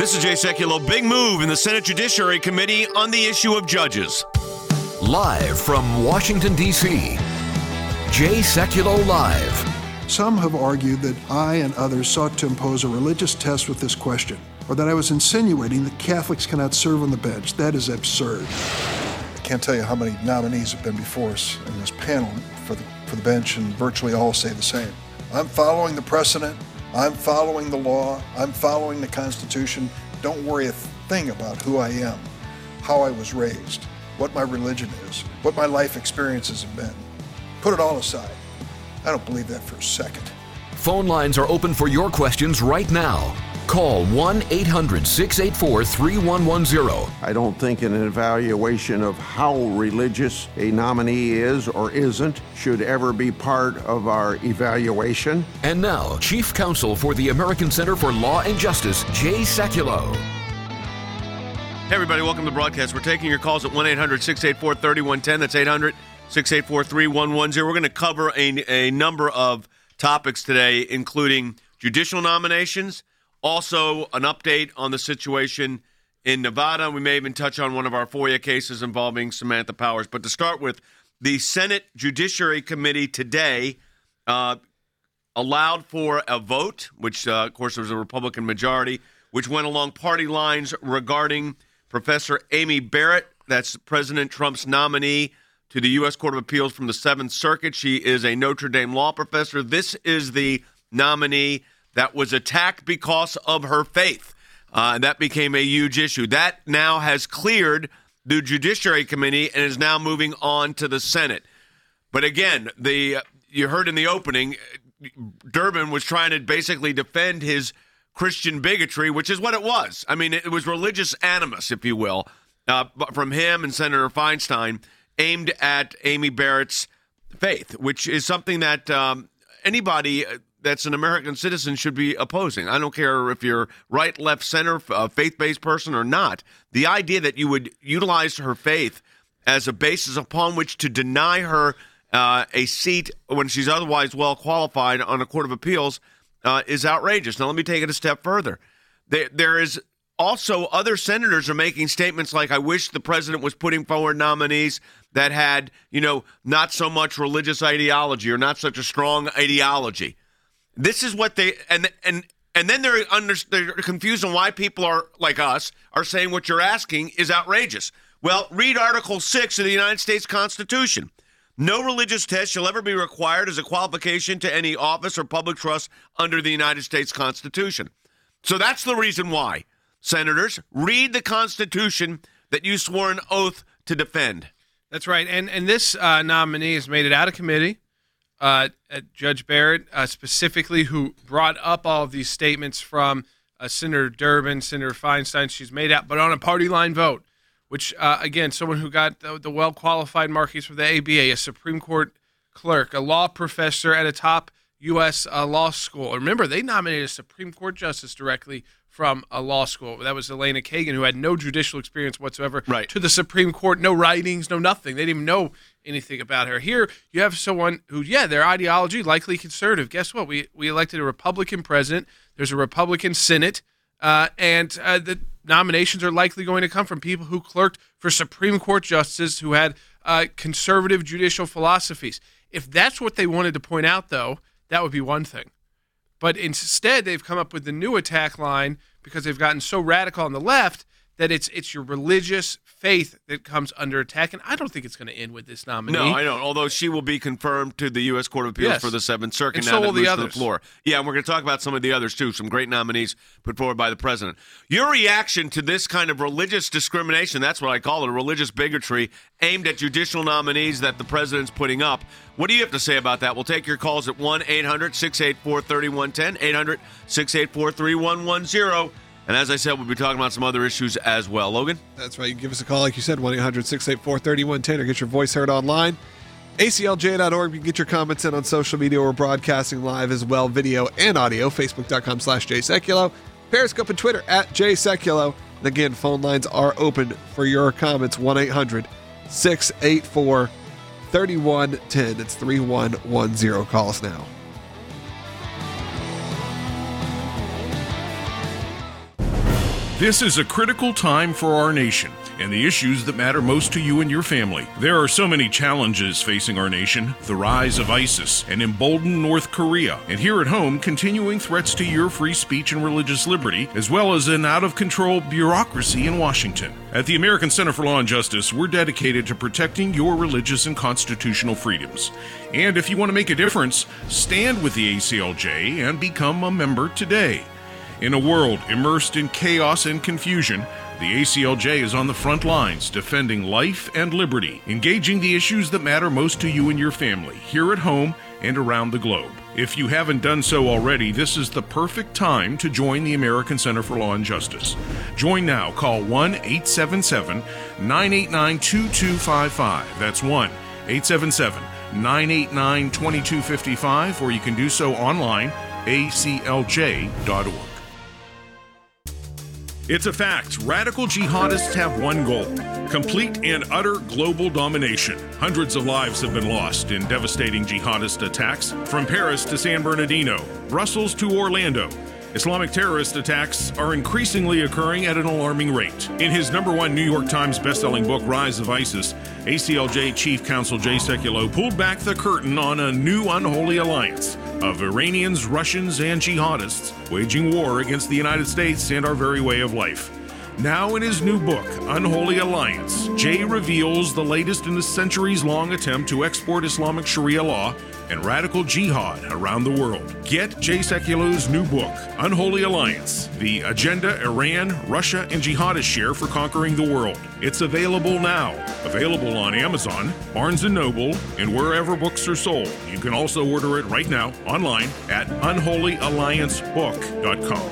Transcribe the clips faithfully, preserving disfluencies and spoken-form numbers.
This is Jay Sekulow. Big move in the Senate Judiciary Committee on the issue of judges. Live from Washington, D C, Jay Sekulow Live. Some have argued that I and others sought to impose a religious test with this question, or that I was insinuating that Catholics cannot serve on the bench. That is absurd. I can't tell you how many nominees have been before us in this panel for the, for the bench, and virtually all say the same. I'm following the precedent. I'm following the law. I'm following the Constitution. Don't worry a thing about who I am, how I was raised, what my religion is, what my life experiences have been. Put it all aside. I don't believe that for a second. Phone lines are open for your questions right now. Call one eight hundred six eight four three one one zero. I don't think an evaluation of how religious a nominee is or isn't should ever be part of our evaluation. And now, Chief Counsel for the American Center for Law and Justice, Jay Sekulow. Hey, everybody, welcome to the broadcast. We're taking your calls at one eight hundred six eight four three one one zero. That's eight hundred six eight four three one one zero. We're going to cover a, a number of topics today, including judicial nominations, also an update on the situation in Nevada. We may even touch on one of our FOIA cases involving Samantha Powers. But to start with, the Senate Judiciary Committee today uh, allowed for a vote, which, uh, of course, there was a Republican majority, which went along party lines regarding Professor Amy Barrett. That's President Trump's nominee to the U S Court of Appeals from the Seventh Circuit. She is a Notre Dame law professor. This is the nominee that was attacked because of her faith. Uh, and that became a huge issue. That now has cleared the Judiciary Committee and is now moving on to the Senate. But again, the you heard in the opening, Durbin was trying to basically defend his Christian bigotry, which is what it was. I mean, it was religious animus, if you will, uh, from him and Senator Feinstein aimed at Amy Barrett's faith, which is something that um, anybody that's an American citizen should be opposing. I don't care if you're right, left, center, a faith-based person or not. The idea that you would utilize her faith as a basis upon which to deny her uh, a seat when she's otherwise well qualified on a court of appeals uh, is outrageous. Now, let me take it a step further. There, there is also other senators are making statements like, I wish the president was putting forward nominees that had, you know, not so much religious ideology or not such a strong ideology. This is what they and and and then they're under, they're confused on why people are like us are saying what you're asking is outrageous. Well, read Article six of the United States Constitution. No religious test shall ever be required as a qualification to any office or public trust under the United States Constitution. So that's the reason why, senators, read the Constitution that you swore an oath to defend. That's right, and and this uh, nominee has made it out of committee. Uh, Judge Barrett, uh, specifically, who brought up all of these statements from uh, Senator Durbin, Senator Feinstein, she's made out, but on a party line vote, which, uh, again, someone who got the, the well-qualified marquees for the A B A, a Supreme Court clerk, a law professor at a top U S uh, law school. Remember, they nominated a Supreme Court justice directly from a law school. That was Elena Kagan, who had no judicial experience whatsoever, right, to the Supreme Court, no writings, no nothing. They didn't even know anything about her. Here, you have someone who, yeah, their ideology, likely conservative. Guess what? We we elected a Republican president. There's a Republican Senate, uh, and uh, the nominations are likely going to come from people who clerked for Supreme Court justices who had uh, conservative judicial philosophies. If that's what they wanted to point out, though, that would be one thing. But instead, they've come up with the new attack line because they've gotten so radical on the left that it's it's your religious faith that comes under attack. And I don't think it's going to end with this nominee. No, I don't. Although she will be confirmed to the U S Court of Appeals yes. for the Seventh Circuit and now so that will the moves to others. the floor. Yeah, and we're going to talk about some of the others, too. Some great nominees put forward by the president. Your reaction to this kind of religious discrimination, that's what I call it, a religious bigotry aimed at judicial nominees that the president's putting up. What do you have to say about that? We'll take your calls at one eight hundred six eight four three one one zero, eight hundred six eight four three one one zero. And as I said, we'll be talking about some other issues as well. Logan? That's right. You can give us a call, like you said, one eight hundred six eight four three one one zero, or get your voice heard online. A C L J dot org. You can get your comments in on social media. We're broadcasting live as well, video and audio. Facebook.com slash Jay Sekulow. Periscope and Twitter at Jay Sekulow. And again, phone lines are open for your comments. one eight hundred six eight four three one one zero. It's three one one zero. Call us now. This is a critical time for our nation and the issues that matter most to you and your family. There are so many challenges facing our nation: the rise of ISIS, an emboldened North Korea, and here at home, continuing threats to your free speech and religious liberty, as well as an out-of-control bureaucracy in Washington. At the American Center for Law and Justice, we're dedicated to protecting your religious and constitutional freedoms. And if you want to make a difference, stand with the A C L J and become a member today. In a world immersed in chaos and confusion, the A C L J is on the front lines defending life and liberty, engaging the issues that matter most to you and your family, here at home and around the globe. If you haven't done so already, this is the perfect time to join the American Center for Law and Justice. Join now. Call one eight seven seven, nine eight nine, two two five five. That's one eight seven seven, nine eight nine, two two five five, or you can do so online, a c l j dot org. It's a fact. Radical jihadists have one goal: complete and utter global domination. Hundreds of lives have been lost in devastating jihadist attacks, from Paris to San Bernardino, Brussels to Orlando. Islamic terrorist attacks are increasingly occurring at an alarming rate. In his number one New York Times bestselling book, Rise of ISIS, A C L J Chief Counsel Jay Sekulow pulled back the curtain on a new unholy alliance of Iranians, Russians, and jihadists waging war against the United States and our very way of life. Now in his new book, Unholy Alliance, Jay reveals the latest in the centuries-long attempt to export Islamic Sharia law and radical jihad around the world. Get Jay Sekulow's new book, Unholy Alliance, The Agenda Iran, Russia, and Jihadists Share for Conquering the World. It's available now. Available on Amazon, Barnes and Noble, and wherever books are sold. You can also order it right now online at unholy alliance book dot com.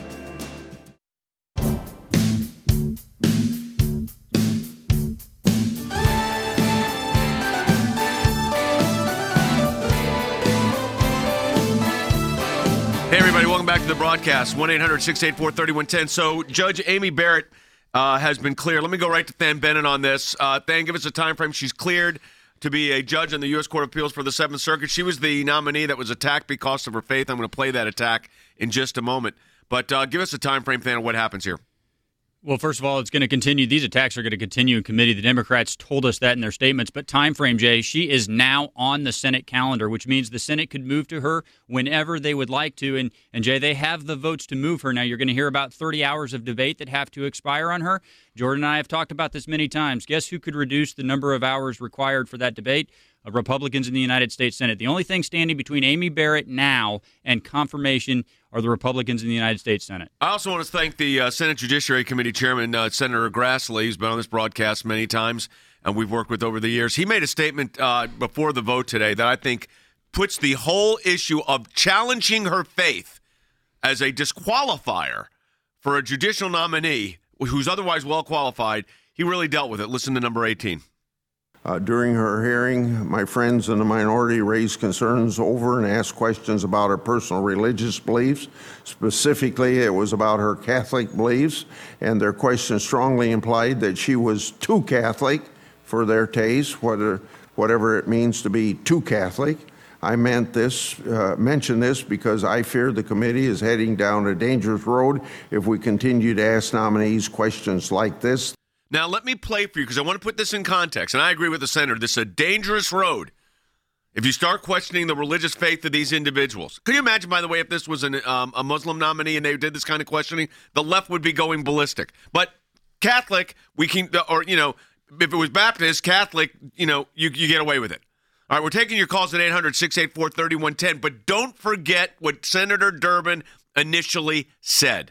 Hey, everybody, welcome back to the broadcast, one eight hundred, six eight four, three one one zero. So Judge Amy Barrett uh, has been cleared. Let me go right to Than Bennett on this. Uh, Than, give us a time frame. She's cleared to be a judge on the U S Court of Appeals for the Seventh Circuit. She was the nominee that was attacked because of her faith. I'm going to play that attack in just a moment. But uh, give us a time frame, Than, of what happens here. Well, first of all, it's going to continue. These attacks are going to continue in committee. The Democrats told us that in their statements. But time frame, Jay, she is now on the Senate calendar, which means the Senate could move to her whenever they would like to. And, and Jay, they have the votes to move her. Now, you're going to hear about thirty hours of debate that have to expire on her. Jordan and I have talked about this many times. Guess who could reduce the number of hours required for that debate? Uh, Republicans in the United States Senate. The only thing standing between Amy Barrett now and confirmation are the Republicans in the United States Senate. I also want to thank the uh, Senate Judiciary Committee Chairman, uh, Senator Grassley, who's been on this broadcast many times and we've worked with over the years. He made a statement uh, before the vote today that I think puts the whole issue of challenging her faith as a disqualifier for a judicial nominee who's otherwise well qualified. He really dealt with it. Listen to number eighteen. Uh, during her hearing, my friends in the minority raised concerns over and asked questions about her personal religious beliefs. Specifically, it was about her Catholic beliefs, and their questions strongly implied that she was too Catholic for their taste, whether, whatever it means to be too Catholic. I meant this, uh, mention this because I fear the committee is heading down a dangerous road if we continue to ask nominees questions like this. Now, let me play for you because I want to put this in context, and I agree with the senator. This is a dangerous road if you start questioning the religious faith of these individuals. Could you imagine, by the way, if this was an, um, a Muslim nominee and they did this kind of questioning? The left would be going ballistic. But Catholic, we can, or, you know, if it was Baptist, Catholic, you know, you, you get away with it. All right, we're taking your calls at eight hundred, six eight four, three one one zero, but don't forget what Senator Durbin initially said.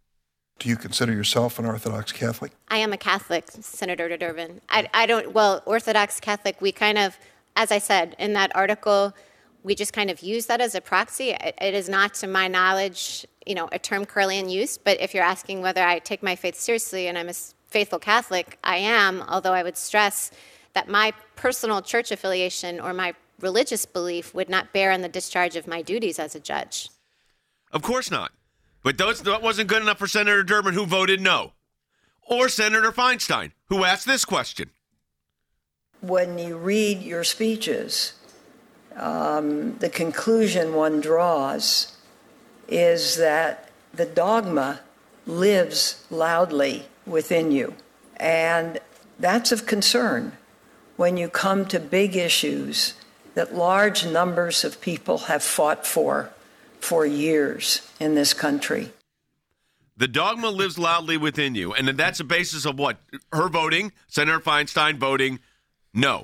Do you consider yourself an Orthodox Catholic? I am a Catholic, Senator Durbin. I, I don't, well, Orthodox Catholic, we kind of, as I said in that article, we just kind of use that as a proxy. It, it is not, to my knowledge, you know, a term currently in use, but if you're asking whether I take my faith seriously and I'm a faithful Catholic, I am, although I would stress that my personal church affiliation or my religious belief would not bear on the discharge of my duties as a judge. Of course not. But those, that wasn't good enough for Senator Durbin, who voted no. Or Senator Feinstein, who asked this question. When you read your speeches, um, the conclusion one draws is that the dogma lives loudly within you. And that's of concern when you come to big issues that large numbers of people have fought for for years in this country. The dogma lives loudly within you. And that's the basis of what? Her voting, Senator Feinstein voting no.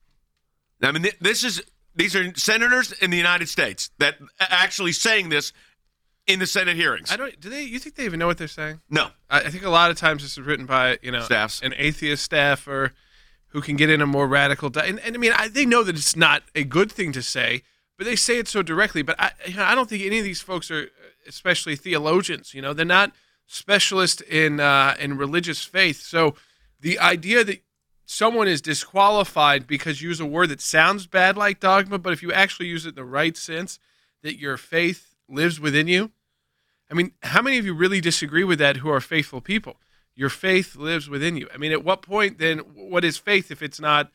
I mean, this is these are senators in the United States that actually saying this in the Senate hearings. I don't. Do they? You think they even know what they're saying? No. I, I think a lot of times this is written by you know staffs, an atheist staffer who can get in a more radical. Di- and, and I mean, I, they know that it's not a good thing to say, but they say it so directly. But I, you know, I don't think any of these folks are, especially theologians. You know, they're not specialists in uh, in religious faith. So the idea that someone is disqualified because you use a word that sounds bad like dogma, but if you actually use it in the right sense, that your faith lives within you. I mean, how many of you really disagree with that who are faithful people? Your faith lives within you. I mean, at what point then, what is faith if it's not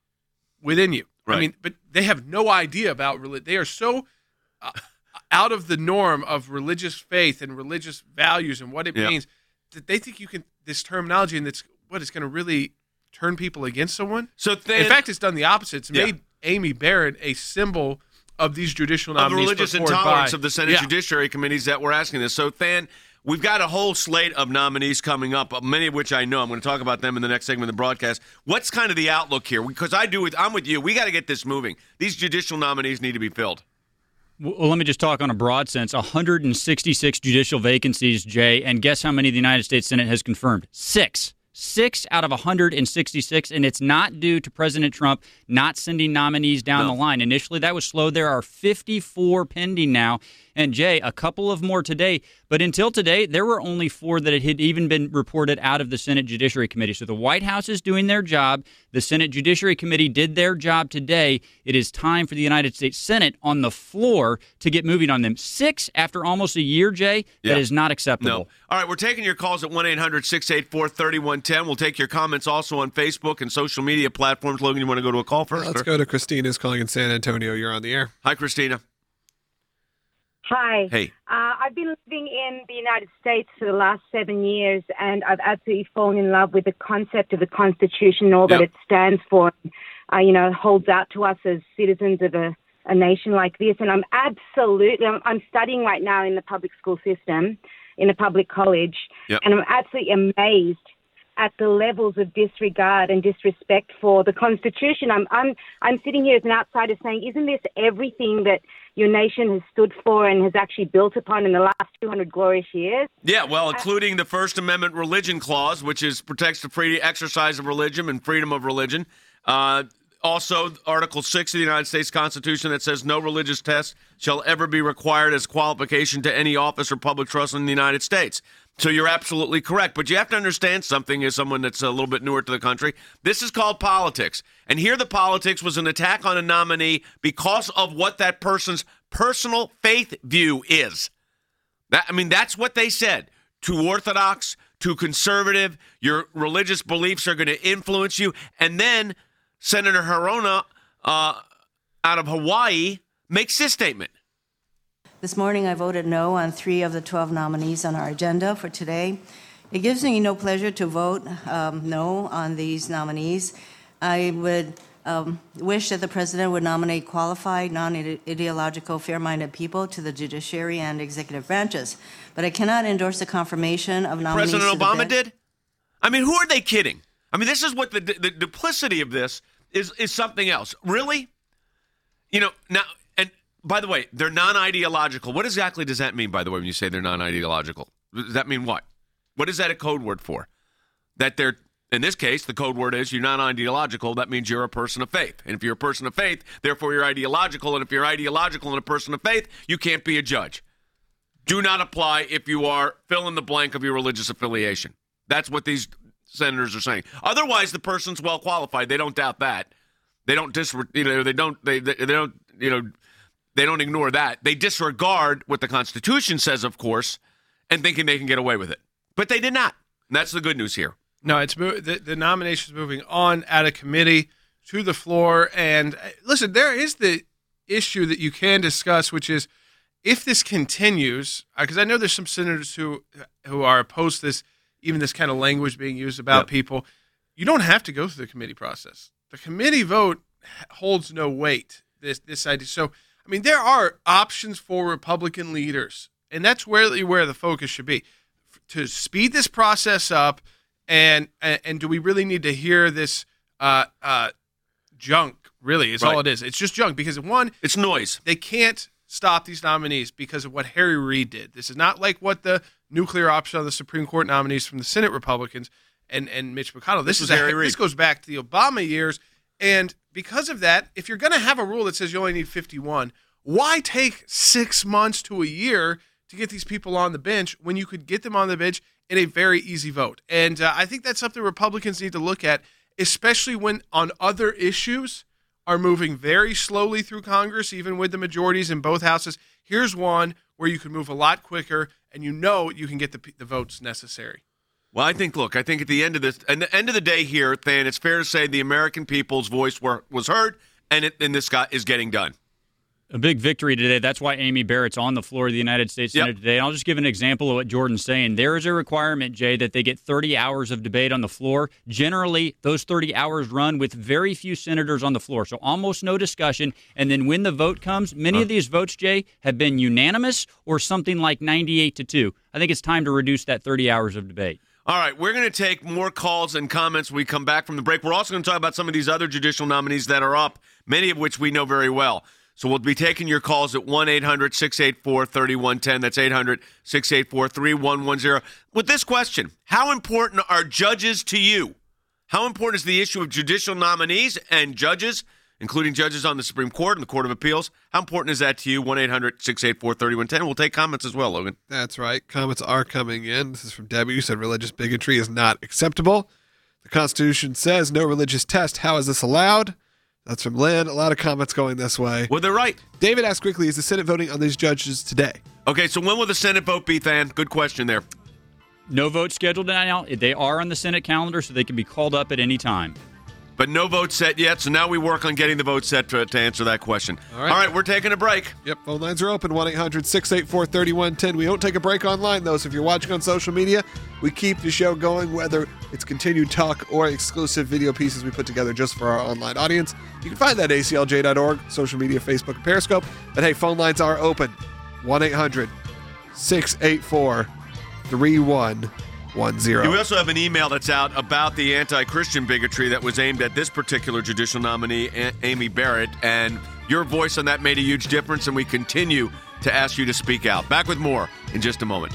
within you? Right. I mean, but they have no idea about religion. They are so uh, out of the norm of religious faith and religious values and what it yeah. means that they think you can, this terminology and that's what it's going to really turn people against someone. So then, in fact, it's done the opposite. It's yeah. made Amy Barrett a symbol of these judicial of the nominees. religious intolerance of the Senate yeah. Judiciary Committees that we're asking this. So, Than, we've got a whole slate of nominees coming up, many of which I know. I'm going to talk about them in the next segment of the broadcast. What's kind of the outlook here? Because I do, with, I'm with you. We got to get this moving. These judicial nominees need to be filled. Well, let me just talk on a broad sense. one hundred sixty-six judicial vacancies, Jay, and guess how many the United States Senate has confirmed? Six. Six out of one hundred sixty-six, and it's not due to President Trump not sending nominees down no. the line. Initially, that was slow. There are fifty-four pending now. And, Jay, a couple of more today. But until today, there were only four that had even been reported out of the Senate Judiciary Committee. So the White House is doing their job. The Senate Judiciary Committee did their job today. It is time for the United States Senate on the floor to get moving on them. Six after almost a year, Jay, yeah. that is not acceptable. No. All right, we're taking your calls at one eight hundred six eight four three one one zero. We'll take your comments also on Facebook and social media platforms. Logan, you want to go to a call first? Let's or? go to Christina's calling in San Antonio. You're on the air. Hi, Christina. Hi. Hey. Uh, I've been living in the United States for the last seven years, and I've absolutely fallen in love with the concept of the Constitution and all yep. that it stands for, uh, you know, holds out to us as citizens of a, a nation like this. And I'm absolutely, I'm, I'm studying right now in the public school system, in a public college, yep. and I'm absolutely amazed at the levels of disregard and disrespect for the Constitution. I'm I'm I'm sitting here as an outsider saying, isn't this everything that your nation has stood for and has actually built upon in the last two hundred glorious years? Yeah, well, including the First Amendment religion clause, which is protects the free exercise of religion and freedom of religion. Uh, also, Article six of the United States Constitution that says no religious test shall ever be required as qualification to any office or public trust in the United States. So you're absolutely correct. But you have to understand something as someone that's a little bit newer to the country. This is called politics. And here the politics was an attack on a nominee because of what that person's personal faith view is. That, I mean, that's what they said. Too orthodox, too conservative, your religious beliefs are going to influence you. And then Senator Hirono uh, out of Hawaii makes this statement. This morning I voted no on three of the twelve nominees on our agenda for today. It gives me no pleasure to vote um, no on these nominees. I would um, wish that the president would nominate qualified, non-ideological, fair-minded people to the judiciary and executive branches. But I cannot endorse the confirmation of nominees. President to Obama the did? I mean, who are they kidding? I mean, this is what the, the duplicity of this is, is something else. Really? You know, now... By the way, they're non-ideological. What exactly does that mean, by the way, when you say they're non-ideological? Does that mean what? What is that a code word for? That they're, in this case, the code word is you're non-ideological. That means you're a person of faith. And if you're a person of faith, therefore you're ideological. And if you're ideological and a person of faith, you can't be a judge. Do not apply if you are fill in the blank of your religious affiliation. That's what these senators are saying. Otherwise, the person's well qualified. They don't doubt that. They don't dis, you know, they don't, they, they, they don't, you know, They don't ignore that. They disregard what the Constitution says, of course, and thinking they can get away with it. But they did not. And that's the good news here. No, it's the, the nomination is moving on out of committee to the floor. And listen, there is the issue that you can discuss, which is if this continues, because I know there's some senators who who are opposed to this, even this kind of language being used about Yep. people, you don't have to go through the committee process. The committee vote holds no weight, this this idea. So, I mean, there are options for Republican leaders, and that's really where the focus should be, to speed this process up. And and, and do we really need to hear this uh, uh, junk, really, is Right. all it is. It's just junk because, one, It's noise. they can't stop these nominees because of what Harry Reid did. This is not like what the nuclear option on the Supreme Court nominees from the Senate Republicans and, and Mitch McConnell. This, This is was a, Harry Reid. This goes back to the Obama years. And because of that, if you're going to have a rule that says you only need fifty-one, why take six months to a year to get these people on the bench when you could get them on the bench in a very easy vote? And uh, I think that's something Republicans need to look at, especially when on other issues are moving very slowly through Congress, even with the majorities in both houses. Here's one where you can move a lot quicker, and you know you can get the, the votes necessary. Well, I think, look, I think at the end of this, at the end of the day here, Than, it's fair to say the American people's voice were, was heard, and, it, and this guy is getting done. A big victory today. That's why Amy Barrett's on the floor of the United States Yep. Senate today. And I'll just give an example of what Jordan's saying. There is a requirement, Jay, that they get thirty hours of debate on the floor. Generally, those thirty hours run with very few senators on the floor, so almost no discussion. And then when the vote comes, many Huh. of these votes, Jay, have been unanimous or something like ninety-eight to two. I think it's time to reduce that thirty hours of debate. All right, we're going to take more calls and comments when we come back from the break. We're also going to talk about some of these other judicial nominees that are up, many of which we know very well. So we'll be taking your calls at one eight hundred six eight four three one one zero. That's eight hundred six eight four three one one zero. With this question, how important are judges to you? How important is the issue of judicial nominees and judges, including judges on the Supreme Court and the Court of Appeals? How important is that to you? one eight hundred six eight four three one one zero. We'll take comments as well, Logan. That's right. Comments are coming in. This is from Debbie, who said religious bigotry is not acceptable. The Constitution says no religious test. How is this allowed? That's from Lynn. A lot of comments going this way. Well, they're right. David asked quickly, is the Senate voting on these judges today? Okay, so when will the Senate vote be, Than? Good question there. No vote scheduled now. They are on the Senate calendar, so they can be called up at any time. But no vote set yet, so now we work on getting the vote set to, to answer that question. All right. All right, we're taking a break. Yep, phone lines are open, one eight hundred six eight four three one one zero. We don't take a break online, though, so if you're watching on social media, we keep the show going, whether it's continued talk or exclusive video pieces we put together just for our online audience. You can find that at A C L J dot org, social media, Facebook, and Periscope. But hey, phone lines are open, one eight hundred six eight four three one one zero. We also have an email that's out about the anti-Christian bigotry that was aimed at this particular judicial nominee, A- Amy Barrett, and your voice on that made a huge difference, and we continue to ask you to speak out. Back with more in just a moment.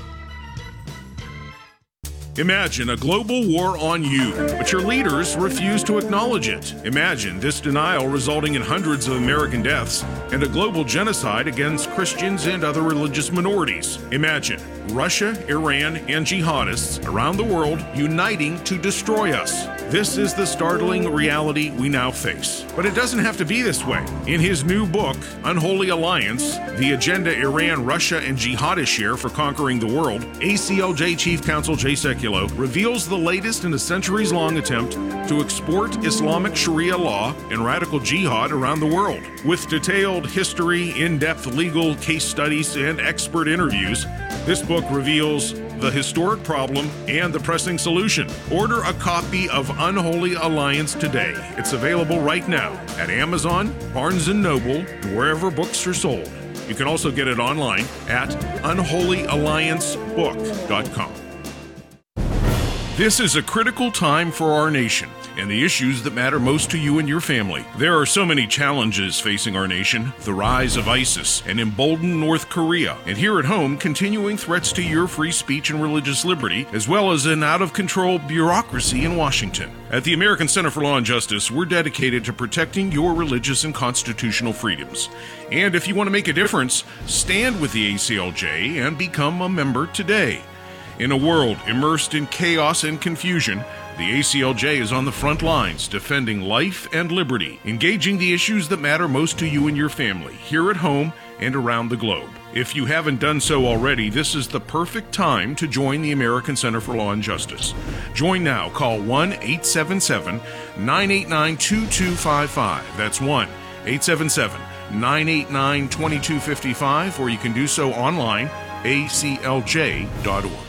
Imagine a global war on you, but your leaders refuse to acknowledge it. Imagine this denial resulting in hundreds of American deaths and a global genocide against Christians and other religious minorities. Imagine Russia, Iran, and jihadists around the world uniting to destroy us. This is the startling reality we now face. But it doesn't have to be this way. In his new book, Unholy Alliance, The Agenda Iran, Russia, and Jihadists Share for Conquering the World, A C L J Chief Counsel Jay Sekulow reveals the latest in a centuries-long attempt to export Islamic Sharia law and radical jihad around the world. With detailed history, in-depth legal case studies, and expert interviews, this book reveals the historic problem and the pressing solution. Order a copy of Unholy Alliance today. It's available right now at Amazon, Barnes and Noble, and wherever books are sold. You can also get it online at unholy alliance book dot com. This is a critical time for our nation and the issues that matter most to you and your family. There are so many challenges facing our nation: the rise of ISIS, an emboldened North Korea, and here at home, continuing threats to your free speech and religious liberty, as well as an out-of-control bureaucracy in Washington. At the American Center for Law and Justice, we're dedicated to protecting your religious and constitutional freedoms. And if you want to make a difference, stand with the A C L J and become a member today. In a world immersed in chaos and confusion, the A C L J is on the front lines defending life and liberty, engaging the issues that matter most to you and your family, here at home and around the globe. If you haven't done so already, this is the perfect time to join the American Center for Law and Justice. Join now. Call one eight seven seven nine eight nine two two five five. That's one eight seven seven nine eight nine, two two five five, or you can do so online, a c l j dot org.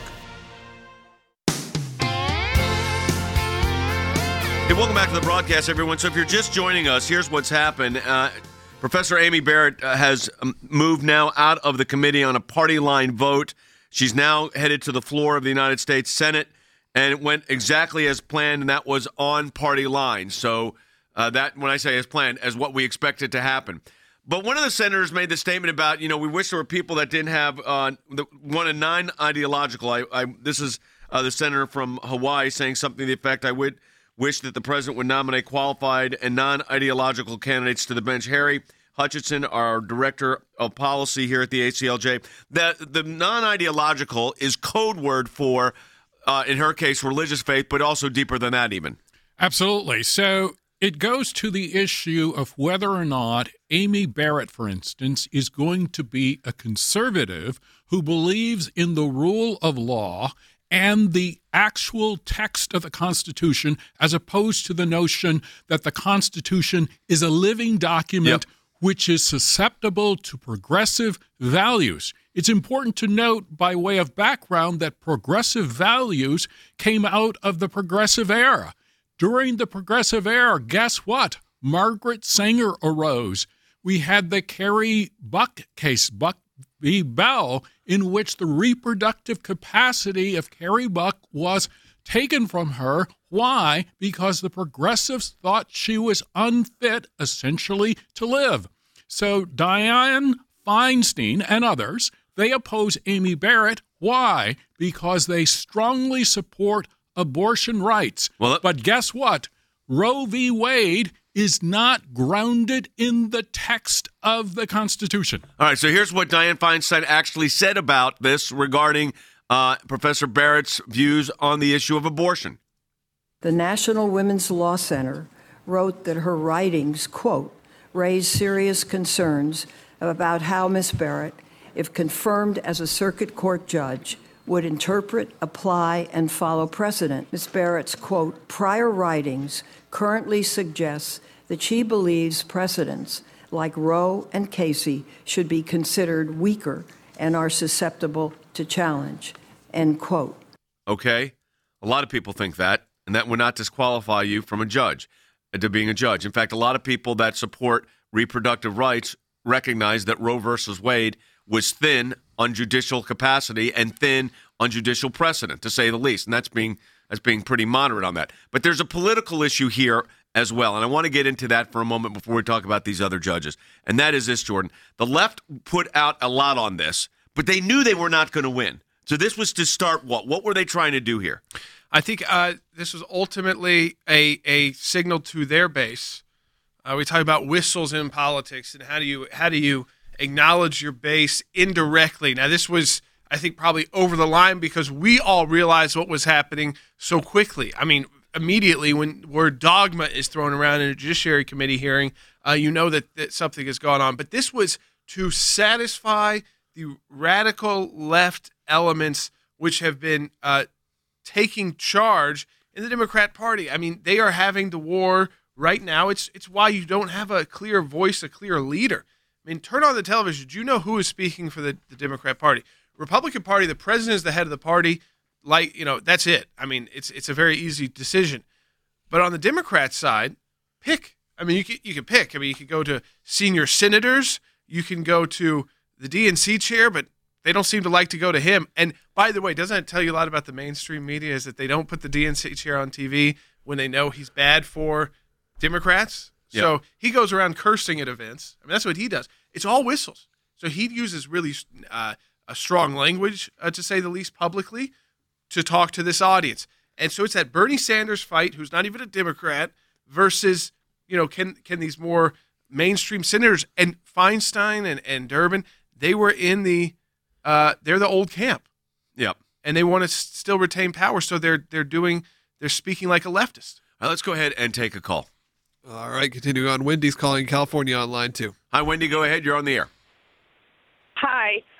Hey, welcome back to the broadcast, everyone. So if you're just joining us, here's what's happened. Uh, Professor Amy Barrett uh, has um, moved now out of the committee on a party line vote. She's now headed to the floor of the United States Senate, and it went exactly as planned, and that was on party lines. So uh, that, when I say as planned, as what we expected to happen. But one of the senators made the statement about, you know, we wish there were people that didn't have uh, the, one of nine ideological. I, I, this is uh, the senator from Hawaii saying something to the effect, I would wish that the president would nominate qualified and non-ideological candidates to the bench. Harry Hutchinson, our director of policy here at the A C L J. The, the non-ideological is code word for, uh, in her case, religious faith, but also deeper than that even. Absolutely. So it goes to the issue of whether or not Amy Barrett, for instance, is going to be a conservative who believes in the rule of law and the actual text of the Constitution, as opposed to the notion that the Constitution is a living document yep. which is susceptible to progressive values. It's important to note, by way of background, that progressive values came out of the Progressive Era. During the Progressive Era, guess what? Margaret Sanger arose. We had the Carrie Buck case, Buck v. Bell, in which the reproductive capacity of Carrie Buck was taken from her. Why? Because the progressives thought she was unfit, essentially, to live. So Dianne Feinstein and others, they oppose Amy Barrett. Why? Because they strongly support abortion rights. Well, but guess what? Roe v. Wade is not grounded in the text of the Constitution. All right, so here's what Dianne Feinstein actually said about this regarding uh, Professor Barrett's views on the issue of abortion. The National Women's Law Center wrote that her writings, quote, raise serious concerns about how Miz Barrett, if confirmed as a circuit court judge, would interpret, apply, and follow precedent. Miz Barrett's, quote, prior writings currently suggests that she believes precedents like Roe and Casey should be considered weaker and are susceptible to challenge, end quote. Okay. A lot of people think that, and that would not disqualify you from a judge, uh, to being a judge. In fact, a lot of people that support reproductive rights recognize that Roe versus Wade was thin on judicial capacity and thin on judicial precedent, to say the least. And that's being that's being pretty moderate on that. But there's a political issue here as well, and I want to get into that for a moment before we talk about these other judges. And that is this, Jordan. The left put out a lot on this, but they knew they were not going to win. So this was to start what? What were they trying to do here? I think uh, this was ultimately a, a signal to their base. Uh, we talk about whistles in politics, and how do you how do you acknowledge your base indirectly. Now, this was, I think, probably over the line because we all realized what was happening so quickly. I mean, immediately when word dogma is thrown around in a Judiciary Committee hearing, uh, you know that, that something has gone on. But this was to satisfy the radical left elements which have been uh, taking charge in the Democrat Party. I mean, they are having the war right now. It's, it's why you don't have a clear voice, a clear leader. I mean, turn on the television. Do you know who is speaking for the, the Democrat Party? Republican Party, the president is the head of the party. Like, you know, that's it. I mean, it's it's a very easy decision. But on the Democrat side, pick. I mean, you can, you can pick. I mean, you can go to senior senators. You can go to the D N C chair, but they don't seem to like to go to him. And by the way, doesn't it tell you a lot about the mainstream media is that they don't put the D N C chair on T V when they know he's bad for Democrats? Yep. So he goes around cursing at events. I mean, that's what he does. It's all whistles. So he uses really uh, a strong language, uh, to say the least, publicly to talk to this audience. And so it's that Bernie Sanders fight, who's not even a Democrat, versus, you know, can can these more mainstream senators, and Feinstein and, and Durbin, they were in the, uh, they're the old camp. Yep. And they want to s- still retain power, so they're they're doing, they're speaking like a leftist. All right, let's go ahead and take a call. All right, continuing on. Wendy's calling California on line two. Hi, Wendy. Go ahead. You're on the air. Hi.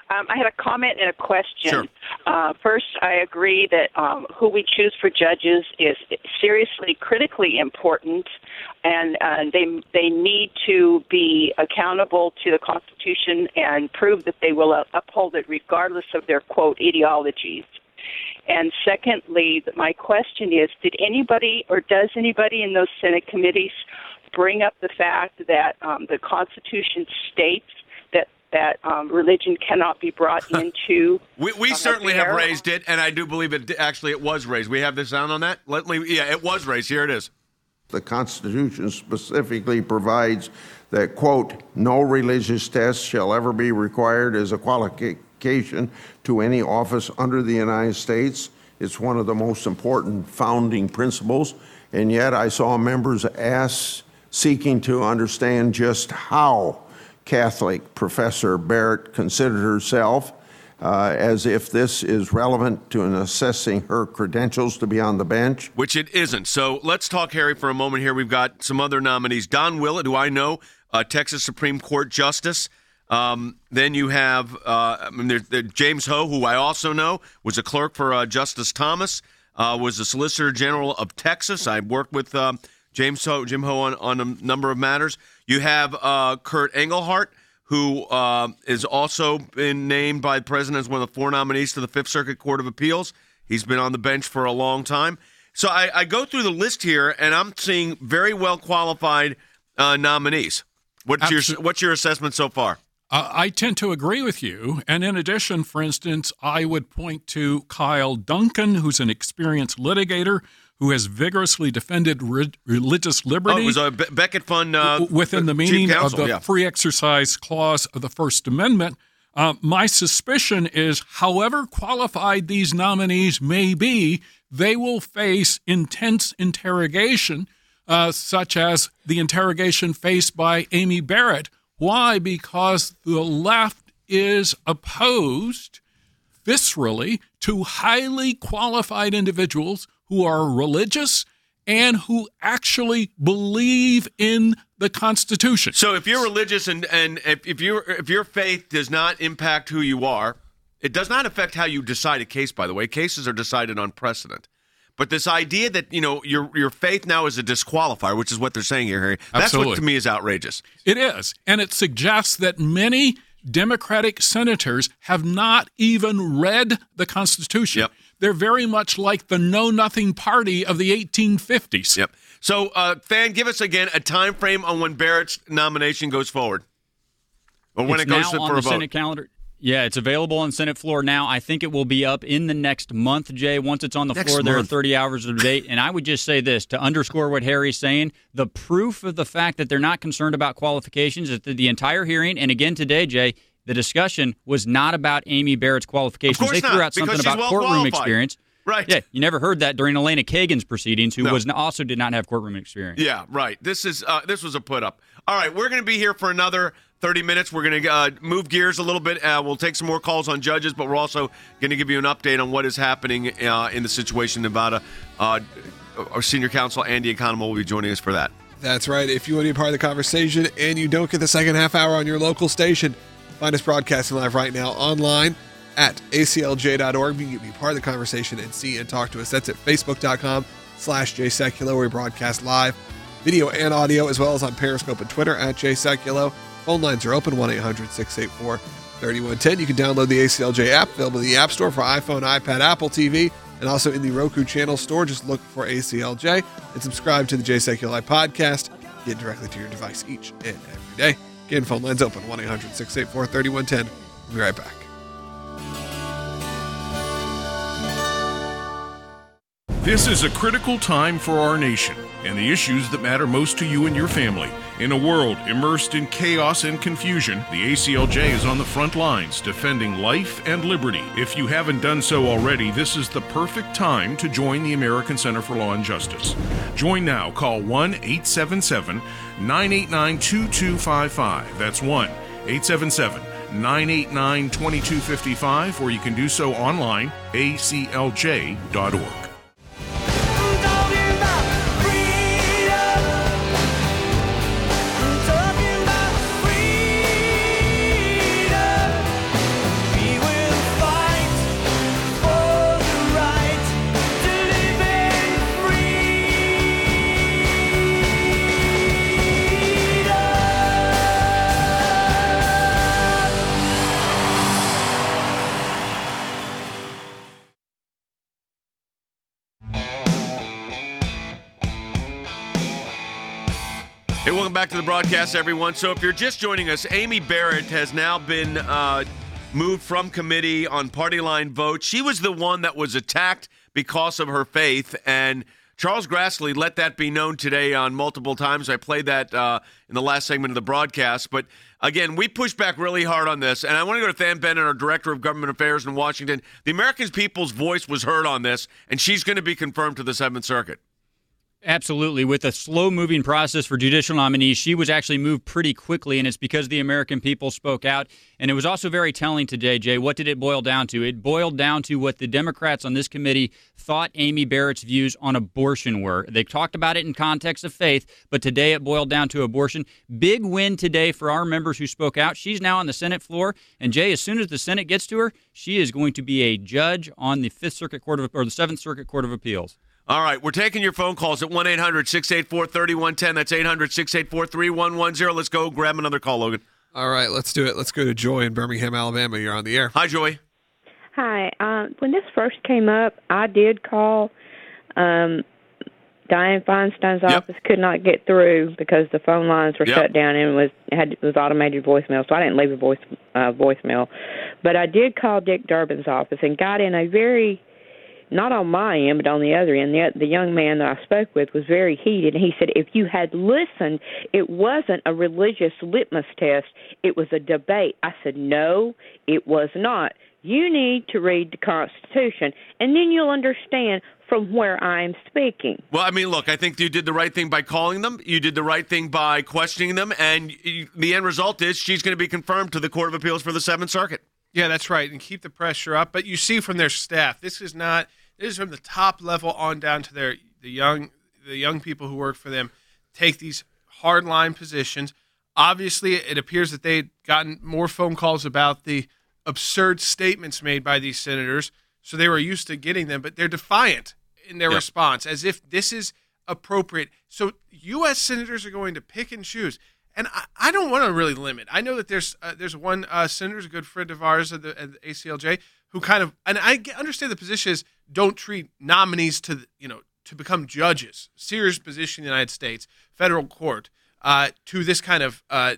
Um, I had a comment and a question. Sure. Uh, first, I agree that um, who we choose for judges is seriously, critically important, and uh, they they need to be accountable to the Constitution and prove that they will uh, uphold it regardless of their, quote, ideologies. And secondly, my question is, did anybody or does anybody in those Senate committees bring up the fact that um, the Constitution states that that um, religion cannot be brought into. we we um, certainly have raised it, and I do believe it. Actually, it was raised. We have the sound on that. Let me. Yeah, it was raised. Here it is. The Constitution specifically provides that, quote, no religious test shall ever be required as a qualification to any office under the United States. It's one of the most important founding principles, and yet I saw members ask, seeking to understand just how Catholic Professor Barrett considered herself, uh, as if this is relevant to in assessing her credentials to be on the bench. Which it isn't. So let's talk, Harry, for a moment here. We've got some other nominees. Don Willett, who I know, uh, Texas Supreme Court Justice. Um, then you have uh, I mean, there's, there's James Ho, who I also know, was a clerk for uh, Justice Thomas, uh, was the Solicitor General of Texas. I worked with uh, James Ho, Jim Ho on, on a number of matters. You have uh, Kurt Engelhardt, who uh, is also been named by the president as one of the four nominees to the Fifth Circuit Court of Appeals. He's been on the bench for a long time. So I, I go through the list here, and I'm seeing very well qualified uh, nominees. What's your what's your assessment so far? Uh, I tend to agree with you. And in addition, for instance, I would point to Kyle Duncan, who's an experienced litigator who has vigorously defended re- religious liberty. Oh, it was a Be- Becket Fund uh, within the meaning Counsel, of the yeah. Free Exercise Clause of the First Amendment. Uh, my suspicion is, however qualified these nominees may be, they will face intense interrogation, uh, such as the interrogation faced by Amy Barrett. Why? Because the left is opposed viscerally to highly qualified individuals who are religious and who actually believe in the Constitution. So if you're religious and, and if, if, your if your faith does not impact who you are, it does not affect how you decide a case, by the way. Cases are decided on precedent. But this idea that, you know, your your faith now is a disqualifier, which is what they're saying here, Harry, that's Absolutely. what to me is outrageous. It is. And it suggests that many Democratic senators have not even read the Constitution. Yep. They're very much like the Know-Nothing Party of the eighteen fifties. Yep. So, uh, Fan, give us again a time frame on when Barrett's nomination goes forward, or when it's it goes now to, on for the a vote. Senate calendar. Yeah, it's available on Senate floor now. I think it will be up in the next month, Jay. Once it's on the Next floor, there are month. thirty hours of debate. And I would just say this, to underscore what Harry's saying, the proof of the fact that they're not concerned about qualifications is that the entire hearing, and again today, Jay, the discussion was not about Amy Barrett's qualifications. Of course They threw not, out something because she's about well courtroom qualified. experience. Right. Yeah, you never heard that during Elena Kagan's proceedings, who No. was also did not have courtroom experience. Yeah, right. This is uh, this was a put up. All right, we're going to be here for another thirty minutes. We're going to uh, move gears a little bit. Uh, we'll take some more calls on judges, but we're also going to give you an update on what is happening uh, in the situation in Nevada. Uh, our senior counsel, Andy Economou, will be joining us for that. That's right. If you want to be part of the conversation and you don't get the second half hour on your local station, find us broadcasting live right now online at A C L J dot org. You can be part of the conversation and see and talk to us. That's at facebook.com slash jseculo, where we broadcast live, video and audio, as well as on Periscope and Twitter at jseculo. Phone lines are open, one eight hundred six eight four three one one zero. You can download the A C L J app, available in the App Store for iPhone, iPad, Apple T V, and also in the Roku channel store. Just look for A C L J and subscribe to the Jay Sekulow podcast. Get directly to your device each and every day. Again, phone lines open, one eight hundred six eight four three one one zero. We'll be right back. This is a critical time for our nation and the issues that matter most to you and your family. In a world immersed in chaos and confusion, the A C L J is on the front lines defending life and liberty. If you haven't done so already, this is the perfect time to join the American Center for Law and Justice. Join now. Call one eight seven seven nine eight nine two two five five. That's one eight seven seven nine eight nine two two five five, or you can do so online, A C L J dot org. Welcome back to the broadcast, everyone. So if you're just joining us, Amy Barrett has now been uh, moved from committee on party line vote. She was the one that was attacked because of her faith, and Charles Grassley let that be known today on multiple times. I played that uh, in the last segment of the broadcast. But, again, we pushed back really hard on this. And I want to go to Than Bennett, our Director of Government Affairs in Washington. The American people's voice was heard on this, and she's going to be confirmed to the Seventh Circuit. Absolutely. With a slow-moving process for judicial nominees, she was actually moved pretty quickly, and it's because the American people spoke out. And it was also very telling today, Jay. What did it boil down to? It boiled down to what the Democrats on this committee thought Amy Barrett's views on abortion were. They talked about it in context of faith, but today it boiled down to abortion. Big win today for our members who spoke out. She's now on the Senate floor, and Jay, as soon as the Senate gets to her, she is going to be a judge on the Fifth Circuit Court of or the Seventh Circuit Court of Appeals. All right, we're taking your phone calls at one eight hundred six eight four three one one zero. That's eight hundred six eight four three one one zero. Let's go grab another call, Logan. All right, let's do it. Let's go to Joy in Birmingham, Alabama. You're on the air. Hi, Joy. Hi. Uh, when this first came up, I did call. Um, Dianne Feinstein's Yep. office could not get through because the phone lines were Yep. shut down and was had was automated voicemail. So I didn't leave a voice uh, voicemail, but I did call Dick Durbin's office and got in a very, not on my end, but on the other end, the, the young man that I spoke with was very heated. And he said, if you had listened, it wasn't a religious litmus test. It was a debate. I said, no, it was not. You need to read the Constitution, and then you'll understand from where I'm speaking. Well, I mean, look, I think you did the right thing by calling them. You did the right thing by questioning them. And you, the end result is she's going to be confirmed to the Court of Appeals for the Seventh Circuit. Yeah, that's right. And keep the pressure up. But you see from their staff, this is not this is from the top level on down to their the young the young people who work for them take these hardline positions. Obviously, it appears that they'd gotten more phone calls about the absurd statements made by these senators, so they were used to getting them, but they're defiant in their Yep. response, as if this is appropriate. So U S senators are going to pick and choose. And I, I don't want to really limit. I know that there's uh, there's one uh, senator, a good friend of ours at the, at the A C L J, who kind of, and I get, understand the position is don't treat nominees to, you know, to become judges, serious position in the United States, federal court, uh, to this kind of uh,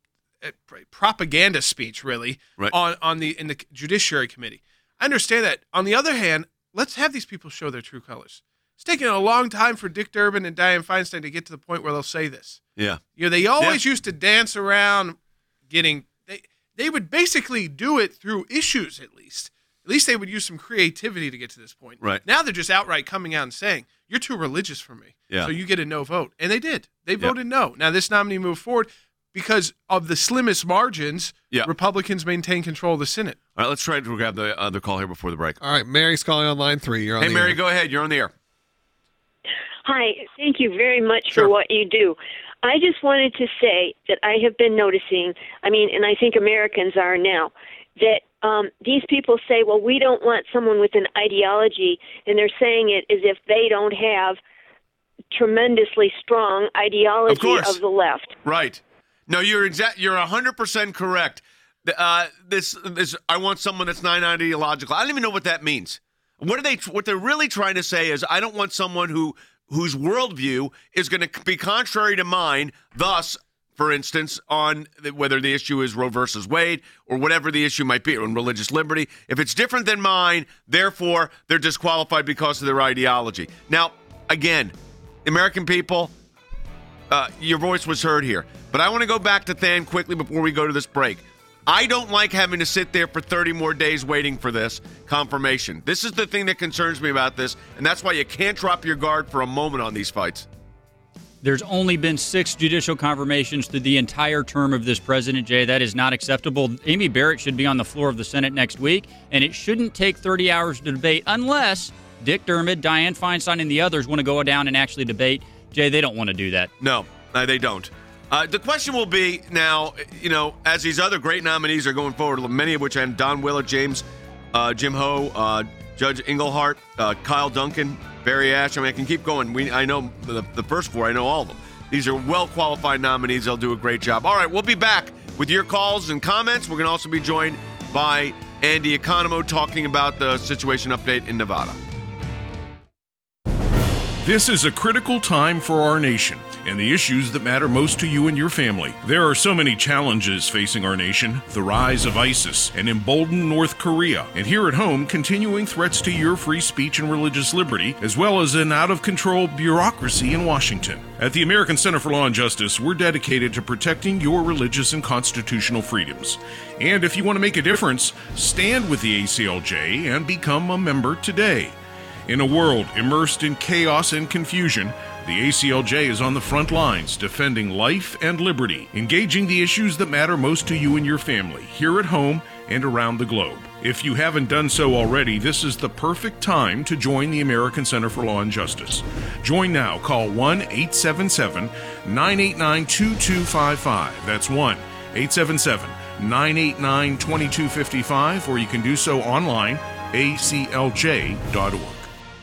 propaganda speech, really, Right. on, on the in the Judiciary Committee. I understand that. On the other hand, let's have these people show their true colors. It's taken a long time for Dick Durbin and Dianne Feinstein to get to the point where they'll say this. Yeah. You know, they always used to dance around getting they they would basically do it through issues at least. At least they would use some creativity to get to this point. Right. Now they're just outright coming out and saying, you're too religious for me. Yeah. So you get a no vote. And they did. They voted no. Now this nominee moved forward because of the slimmest margins. Yeah. Republicans maintain control of the Senate. All right, let's try to grab the other call here before the break. All right, Mary's calling on line three. You're on Hey, the Mary, air. go ahead. You're on the air. Hi, thank you very much Sure. for what you do. I just wanted to say that I have been noticing, I mean, and I think Americans are now, that um, these people say, well, we don't want someone with an ideology, and they're saying it as if they don't have tremendously strong ideology Of course. of the left. Right. No, you're exact. You're one hundred percent correct. Uh, this, this, I want someone that's non-ideological. I don't even know what that means. What are they? What they're really trying to say is, I don't want someone who whose worldview is going to be contrary to mine. Thus, for instance, on the, whether the issue is Roe versus Wade or whatever the issue might be, on religious liberty. If it's different than mine, therefore they're disqualified because of their ideology. Now, again, American people, uh, your voice was heard here. But I want to go back to Than quickly before we go to this break. I don't like having to sit there for thirty more days waiting for this confirmation. This is the thing that concerns me about this, and that's why you can't drop your guard for a moment on these fights. There's only been six judicial confirmations through the entire term of this president, Jay. That is not acceptable. Amy Barrett should be on the floor of the Senate next week, and it shouldn't take thirty hours to debate unless Dick Durbin, Dianne Feinstein, and the others want to go down and actually debate. Jay, they don't want to do that. No, uh, they don't. Uh, the question will be now, you know, as these other great nominees are going forward, many of which are Don Willett, James, uh, Jim Ho, uh, Judge Englehart, uh, Kyle Duncan, Barry Ashe. I mean, I can keep going. We, I know the, the first four. I know all of them. These are well-qualified nominees. They'll do a great job. All right, we'll be back with your calls and comments. We're going to also be joined by Andy Economo talking about the situation update in Nevada. This is a critical time for our nation. and the issues that matter most to you and your family. There are so many challenges facing our nation: the rise of ISIS, an emboldened North Korea, and here at home, continuing threats to your free speech and religious liberty, as well as an out-of-control bureaucracy in Washington. At the American Center for Law and Justice, we're dedicated to protecting your religious and constitutional freedoms. And if you want to make a difference, stand with the A C L J and become a member today. In a world immersed in chaos and confusion, the A C L J is on the front lines defending life and liberty, engaging the issues that matter most to you and your family, here at home and around the globe. If you haven't done so already, this is the perfect time to join the American Center for Law and Justice. Join now. Call one eight seven seven, nine eight nine, two two five five. That's one eight seven seven, nine eight nine, two two five five, or you can do so online, a c l j dot org.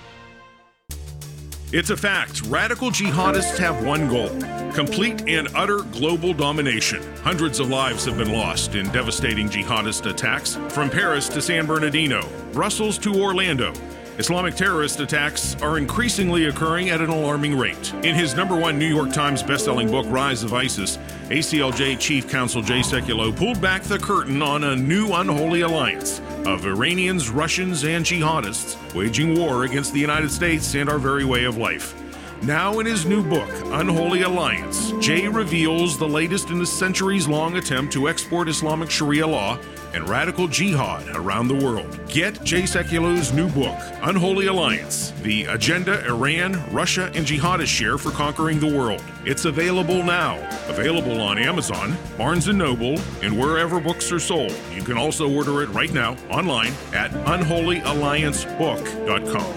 It's a fact. Radical jihadists have one goal: complete and utter global domination. Hundreds of lives have been lost in devastating jihadist attacks, from Paris to San Bernardino, Brussels to Orlando. Islamic terrorist attacks are increasingly occurring at an alarming rate. In his number one New York Times bestselling book, Rise of ISIS, A C L J Chief Counsel Jay Sekulow pulled back the curtain on a new unholy alliance of Iranians, Russians, and jihadists waging war against the United States and our very way of life. Now in his new book, Unholy Alliance, Jay reveals the latest in the centuries-long attempt to export Islamic Sharia law and radical jihad around the world. Get Jay Sekulow's new book, Unholy Alliance, The Agenda Iran, Russia, and Jihadists Share for Conquering the World. It's available now. Available on Amazon, Barnes and Noble, and wherever books are sold. You can also order it right now online at unholy alliance book dot com.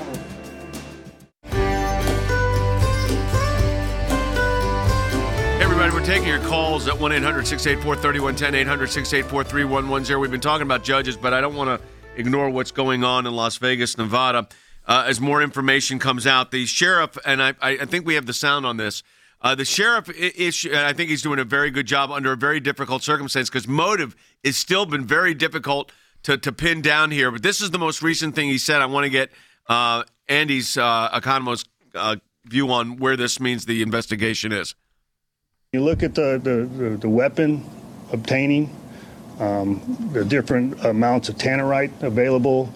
Everybody, we're taking your calls at one eight hundred, six eight four, three one one zero, eight hundred, six eight four, three one one zero. We've been talking about judges, but I don't want to ignore what's going on in Las Vegas, Nevada. Uh, as more information comes out, the sheriff, and I, I think we have the sound on this, uh, the sheriff, is, and I think he's doing a very good job under a very difficult circumstance, because motive has still been very difficult to, to pin down here. But this is the most recent thing he said. I want to get uh, Andy's uh, Economos uh, view on where this means the investigation is. You look at the, the, the, the weapon obtaining, um, the different amounts of tannerite available.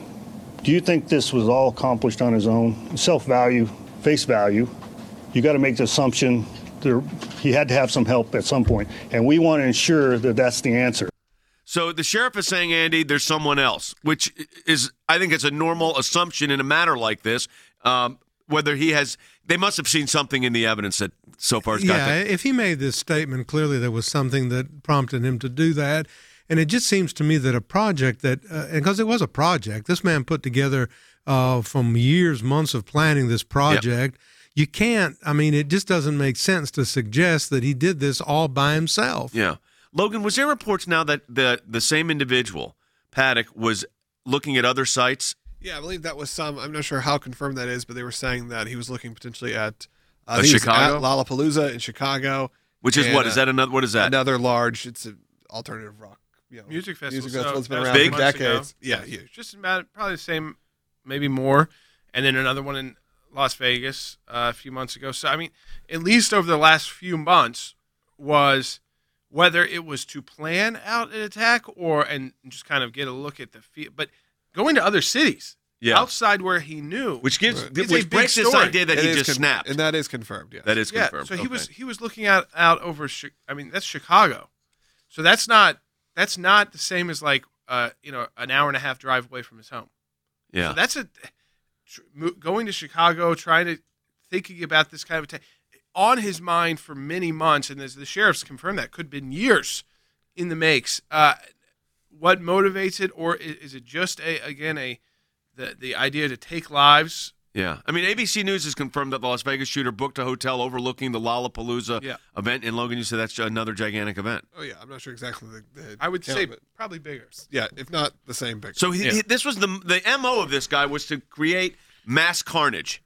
Do you think this was all accomplished on his own? Self-value, face value, you got to make the assumption there, he had to have some help at some point, and we want to ensure that that's the answer. So the sheriff is saying, Andy, there's someone else, which is, I think it's a normal assumption in a matter like this. Um, whether he has, they must have seen something in the evidence that so far has got Yeah, to. if he made this statement, clearly there was something that prompted him to do that. And it just seems to me that a project that, uh, because it was a project, this man put together uh, from years, months of planning this project. Yep. You can't, I mean, it just doesn't make sense to suggest that he did this all by himself. Yeah. Logan, was there reports now that the the same individual, Paddock, was looking at other sites? Yeah, I believe that was some, I'm not sure how confirmed that is, but they were saying that he was looking potentially at, uh, Uh, Chicago? at Lollapalooza in Chicago. Which is and, what? Is that another, what is that? Another large, it's an alternative rock. You know, music festival. Music festival that's been So, around big for decades. ago. Yeah, huge. Just about probably the same, maybe more. And then another one in Las Vegas uh, a few months ago. So, I mean, at least over the last few months was whether it was to plan out an attack or and just kind of get a look at the field. But going to other cities Yeah. outside where he knew. Which gives, is a which big breaks this story. idea that It he is just con- snapped. And that is confirmed, yes. That is Yeah, confirmed. so he Okay. was he was looking out out over. Chi- I mean, that's Chicago, so that's not that's not the same as like uh you know an hour and a half drive away from his home. Yeah. So that's a tr- mo- going to Chicago, trying to thinking about this kind of attack on his mind for many months, and as the sheriff's confirmed, that could have been years in the makes. Uh, what motivates it, or is, is it just a again a the the idea to take lives? Yeah. I mean, A B C News has confirmed that the Las Vegas shooter booked a hotel overlooking the Lollapalooza Yeah. event. And Logan, you said that's another gigantic event. Oh, yeah, I'm not sure exactly the, the I would count, say but- probably bigger. yeah, if not the same big. So he, Yeah. he, this was the the M O of this guy was to create mass carnage.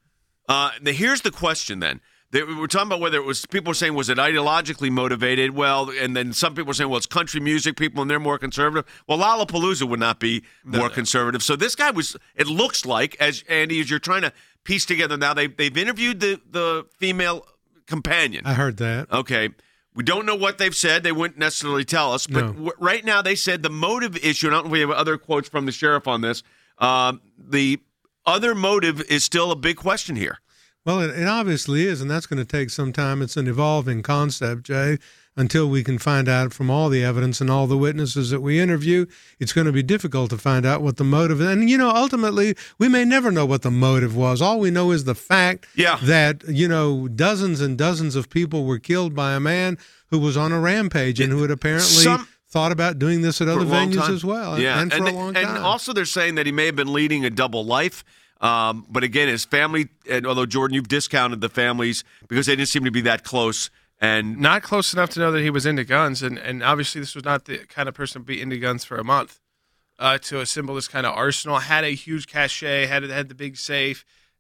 Uh, the, here's the question then. They, we were talking about whether it was, people were saying, was it ideologically motivated? Well, and then some people were saying, well, it's country music people and they're more conservative. Well, Lollapalooza would not be No, more no. conservative. So this guy was, it looks like, as Andy, as you're trying to piece together now, they, they've interviewed the, the female companion. I heard that. Okay. We don't know what they've said. They wouldn't necessarily tell us. But No. w- right now they said the motive issue, and I don't know if we have other quotes from the sheriff on this, um, the other motive is still a big question here. Well, it, it obviously is, and that's going to take some time. It's an evolving concept, Jay, until we can find out from all the evidence and all the witnesses that we interview. It's going to be difficult to find out what the motive is. And, you know, ultimately, we may never know what the motive was. All we know is the fact yeah. that, you know, dozens and dozens of people were killed by a man who was on a rampage and who had apparently Some- thought about doing this at For other a long venues time. as well. Yeah, And, for a long time. And also they're saying that he may have been leading a double life. Um, but again, his family, and although Jordan, you've discounted the families because they didn't seem to be that close. And not close enough to know that he was into guns, and, and obviously this was not the kind of person to be into guns for a month. Uh, to assemble this kind of arsenal, had a huge cachet, had had the big safe.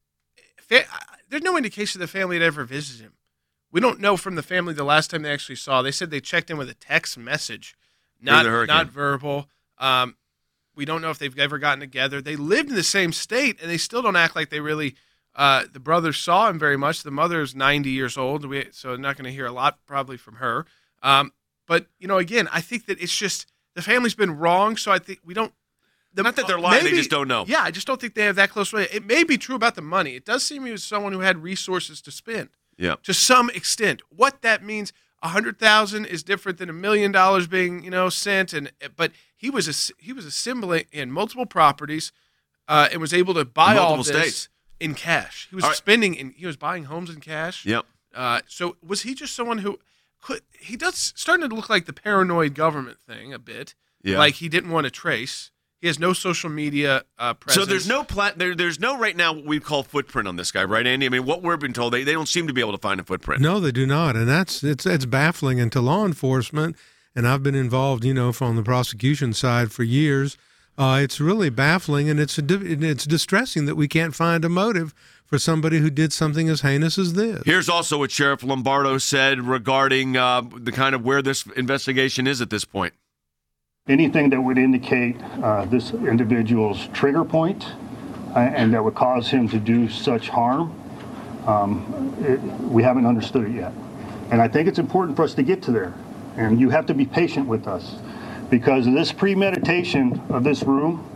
Fa- There's no indication the family had ever visited him. We don't know from the family the last time they actually saw. They said they checked in with a text message, not the hurricane. not verbal. Um, we don't know if they've ever gotten together. They lived in the same state, and they still don't act like they really. Uh, the brother saw him very much. The mother's ninety years old, we, so I'm not going to hear a lot probably from her. Um, but, you know, again, I think that it's just the family's been wrong, so I think we don't. The, not that they're lying, maybe- they just don't know. Yeah, I just don't think they have that close relationship. It may be true about the money. It does seem he was someone who had resources to spend Yeah. to some extent. What that means, a hundred thousand is different than a million dollars being, you know, sent. And but he was a, he was assembling in multiple properties, uh, and was able to buy all Multiple this states. in cash. He was All right. spending in, he was buying homes in cash. Yep. Uh, so was he just someone who could? He does starting to look like the paranoid government thing a bit. Yeah. Like he didn't want to trace. He has no social media uh, presence. So there's no pla- there, there's no right now what we call footprint on this guy, right, Andy? I mean, what we've been told, they, they don't seem to be able to find a footprint. No, they do not, and that's it's it's baffling. And to law enforcement, and I've been involved, you know, from the prosecution side for years. Uh, it's really baffling, and it's a, it's distressing that we can't find a motive for somebody who did something as heinous as this. Here's also what Sheriff Lombardo said regarding uh, the kind of where this investigation is at this point. Anything that would indicate uh, this individual's trigger point uh, and that would cause him to do such harm, um, it, we haven't understood it yet. And I think it's important for us to get to there. And you have to be patient with us because this premeditation of this room,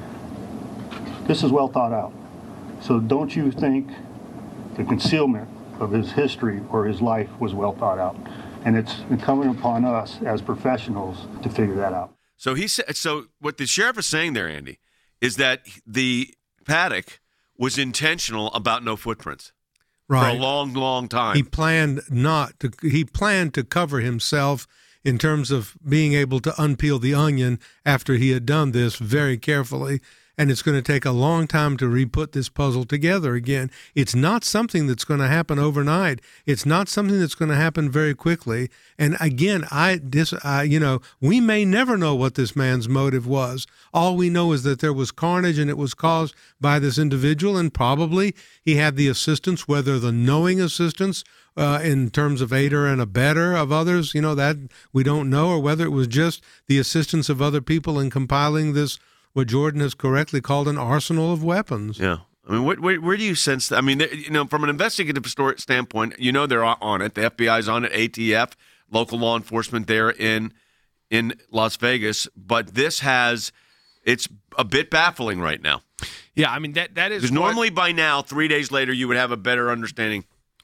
this is well thought out. So don't you think the concealment of his history or his life was well thought out? And it's incumbent upon us as professionals to figure that out. So he said. So what the sheriff is saying there, Andy, is that the paddock was intentional about no footprints Right. for a long, long time. He planned not to. He planned to cover himself in terms of being able to unpeel the onion after he had done this very carefully. And it's going to take a long time to re-put this puzzle together again. It's not something that's going to happen overnight. It's not something that's going to happen very quickly. And again, I, this, I, you know, we may never know what this man's motive was. All we know is that there was carnage and it was caused by this individual, and probably he had the assistance, whether the knowing assistance uh, in terms of aider and abetter of others, you know, that we don't know, or whether it was just the assistance of other people in compiling this, what Jordan has correctly called an arsenal of weapons. Yeah. I mean, where, where, where do you sense that? I mean, you know, from an investigative story standpoint, you know they're on it. The F B I's on it, A T F, local law enforcement there in in Las Vegas. But this has, it's a bit baffling right now. Yeah, I mean, that that is Because what- normally by now, three days later, you would have a better understanding.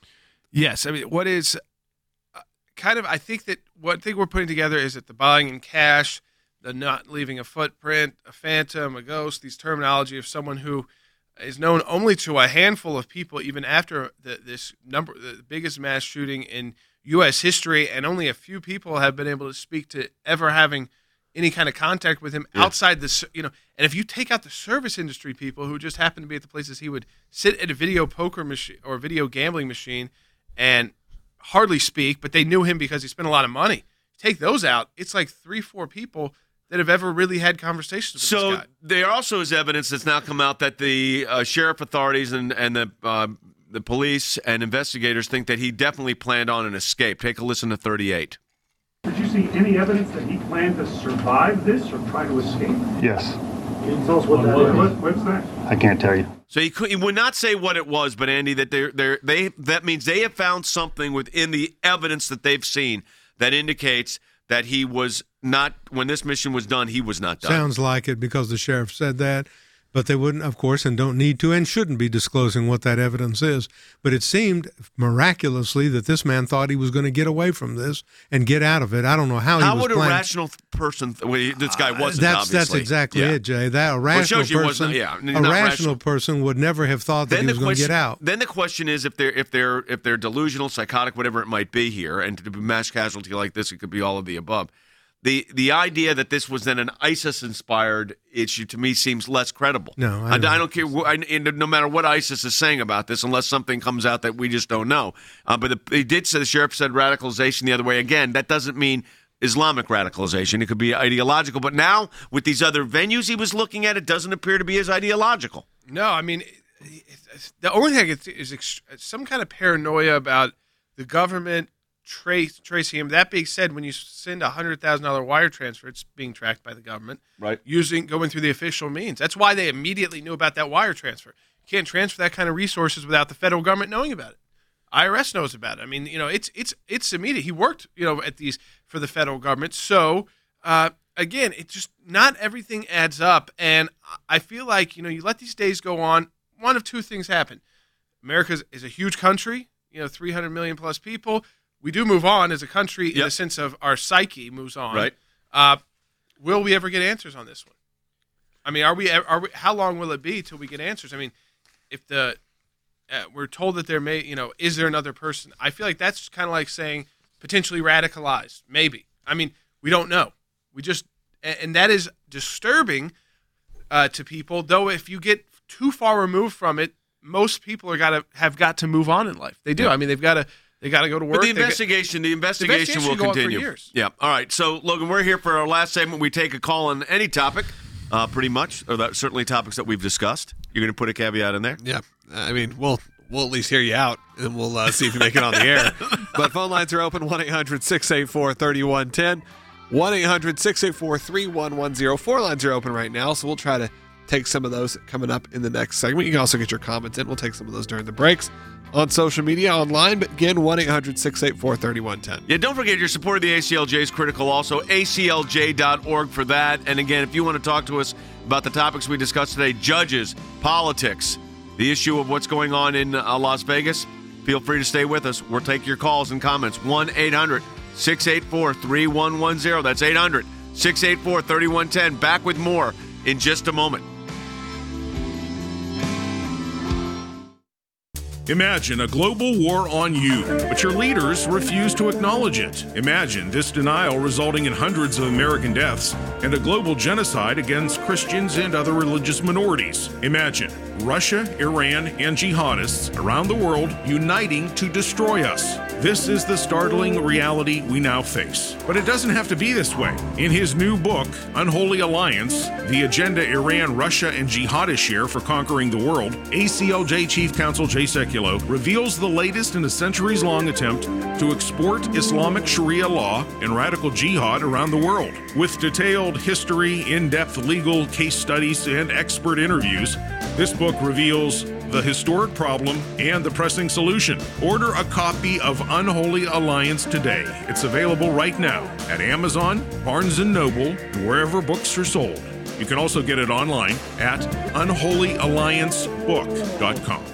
Yes, I mean, what is uh, kind of, I think that one thing we're putting together is that the buying in cash, the not leaving a footprint, a phantom, a ghost, these terminology of someone who is known only to a handful of people, even after the, this number, the biggest mass shooting in U S history, and only a few people have been able to speak to ever having any kind of contact with him Yeah. outside the, you know, and if you take out the service industry people who just happen to be at the places he would sit at a video poker machine or video gambling machine and hardly speak, but they knew him because he spent a lot of money. Take those out, it's like three, four people that have ever really had conversations with So this guy. there also is evidence that's now come out that the uh, sheriff authorities and, and the uh, the police and investigators think that he definitely planned on an escape. Take a listen to thirty-eight. Did you see any evidence that he planned to survive this or try to escape? Yes, Can you tell us what that is? What, what's that? I can't tell you. So he could, he would not say what it was, but Andy, that they're, they're, they that means they have found something within the evidence that they've seen that indicates that he was not, when this mission was done, he was not done. Sounds like it because the sheriff said that, but they wouldn't, of course, and don't need to and shouldn't be disclosing what that evidence is. But it seemed miraculously that this man thought he was going to get away from this and get out of it. I don't know how, how he was would a planning. rational person, well, this guy wasn't, that's, obviously. That's exactly yeah. it, Jay. That a rational well, it person, not, yeah, a rational, rational person would never have thought that then he was going to get out. Then the question is if they're if they're if they're delusional, psychotic, whatever it might be here, and to be mass casualty like this, it could be all of the above. The the idea that this was then an ISIS-inspired issue to me seems less credible. No, I I, don't, I don't care. I, no matter what ISIS is saying about this, unless something comes out that we just don't know. Uh, but the, they did say the sheriff said radicalization the other way. Again, that doesn't mean Islamic radicalization. It could be ideological. But now with these other venues he was looking at, it doesn't appear to be as ideological. No, I mean the only thing is, is ext- some kind of paranoia about the government. Trace, tracing him. That being said, when you send a hundred thousand dollar wire transfer, it's being tracked by the government, right? Using going through the official means. That's why they immediately knew about that wire transfer. You can't transfer that kind of resources without the federal government knowing about it. I R S knows about it. I mean, you know, it's it's it's immediate. He worked, you know, at these for the federal government. So uh, again, it just not everything adds up, and I feel like you know, you let these days go on. One of two things happen. America is a huge country. You know, three hundred million plus people. We do move on as a country yep. in the sense of our psyche moves on. Right. Uh, will we ever get answers on this one? I mean, are we? Are we? How long will it be till we get answers? I mean, if the uh, we're told that there may, you know, is there another person? I feel like that's kind of like saying potentially radicalized. Maybe. I mean, we don't know. We just, and that is disturbing uh, to people. Though, if you get too far removed from it, most people are gotta have got to move on in life. They do. Yeah. I mean, they've got to. They got to go to work. But the investigation, the investigation, the investigation will go on continue. For years. Yeah. All right. So, Logan, we're here for our last segment. We take a call on any topic, uh, pretty much, or that, certainly topics that we've discussed. You're going to put a caveat in there? Yeah. I mean, we'll we'll at least hear you out, and we'll uh, see if you make it on the air. But phone lines are open: one eight hundred six eight four three one one zero, one eight hundred six eight four three one one zero. Four lines are open right now, so we'll try to take some of those coming up in the next segment. You can also get your comments in. We'll take some of those during the breaks. On social media, online, but again, one eight hundred six eight four three one one zero. Yeah, don't forget your support of the A C L J is critical. Also, A C L J dot org for that. And again, if you want to talk to us about the topics we discussed today, judges, politics, the issue of what's going on in uh, Las Vegas, feel free to stay with us. We'll take your calls and comments. one eight hundred six eight four three one one zero. That's eight hundred six eight four three one one zero. Back with more in just a moment. Imagine a global war on you, but your leaders refuse to acknowledge it. Imagine this denial resulting in hundreds of American deaths and a global genocide against Christians and other religious minorities. Imagine Russia, Iran, and jihadists around the world uniting to destroy us. This is the startling reality we now face. But it doesn't have to be this way. In his new book, Unholy Alliance, The Agenda Iran, Russia, and Jihadists Share for Conquering the World, A C L J Chief Counsel Jay Sekulow reveals the latest in a centuries-long attempt to export Islamic Sharia law and radical jihad around the world. With detailed history, in-depth legal case studies, and expert interviews, this book reveals the historic problem and the pressing solution. Order a copy of Unholy Alliance today. It's available right now at Amazon, Barnes and Noble, and wherever books are sold. You can also get it online at unholy alliance book dot com.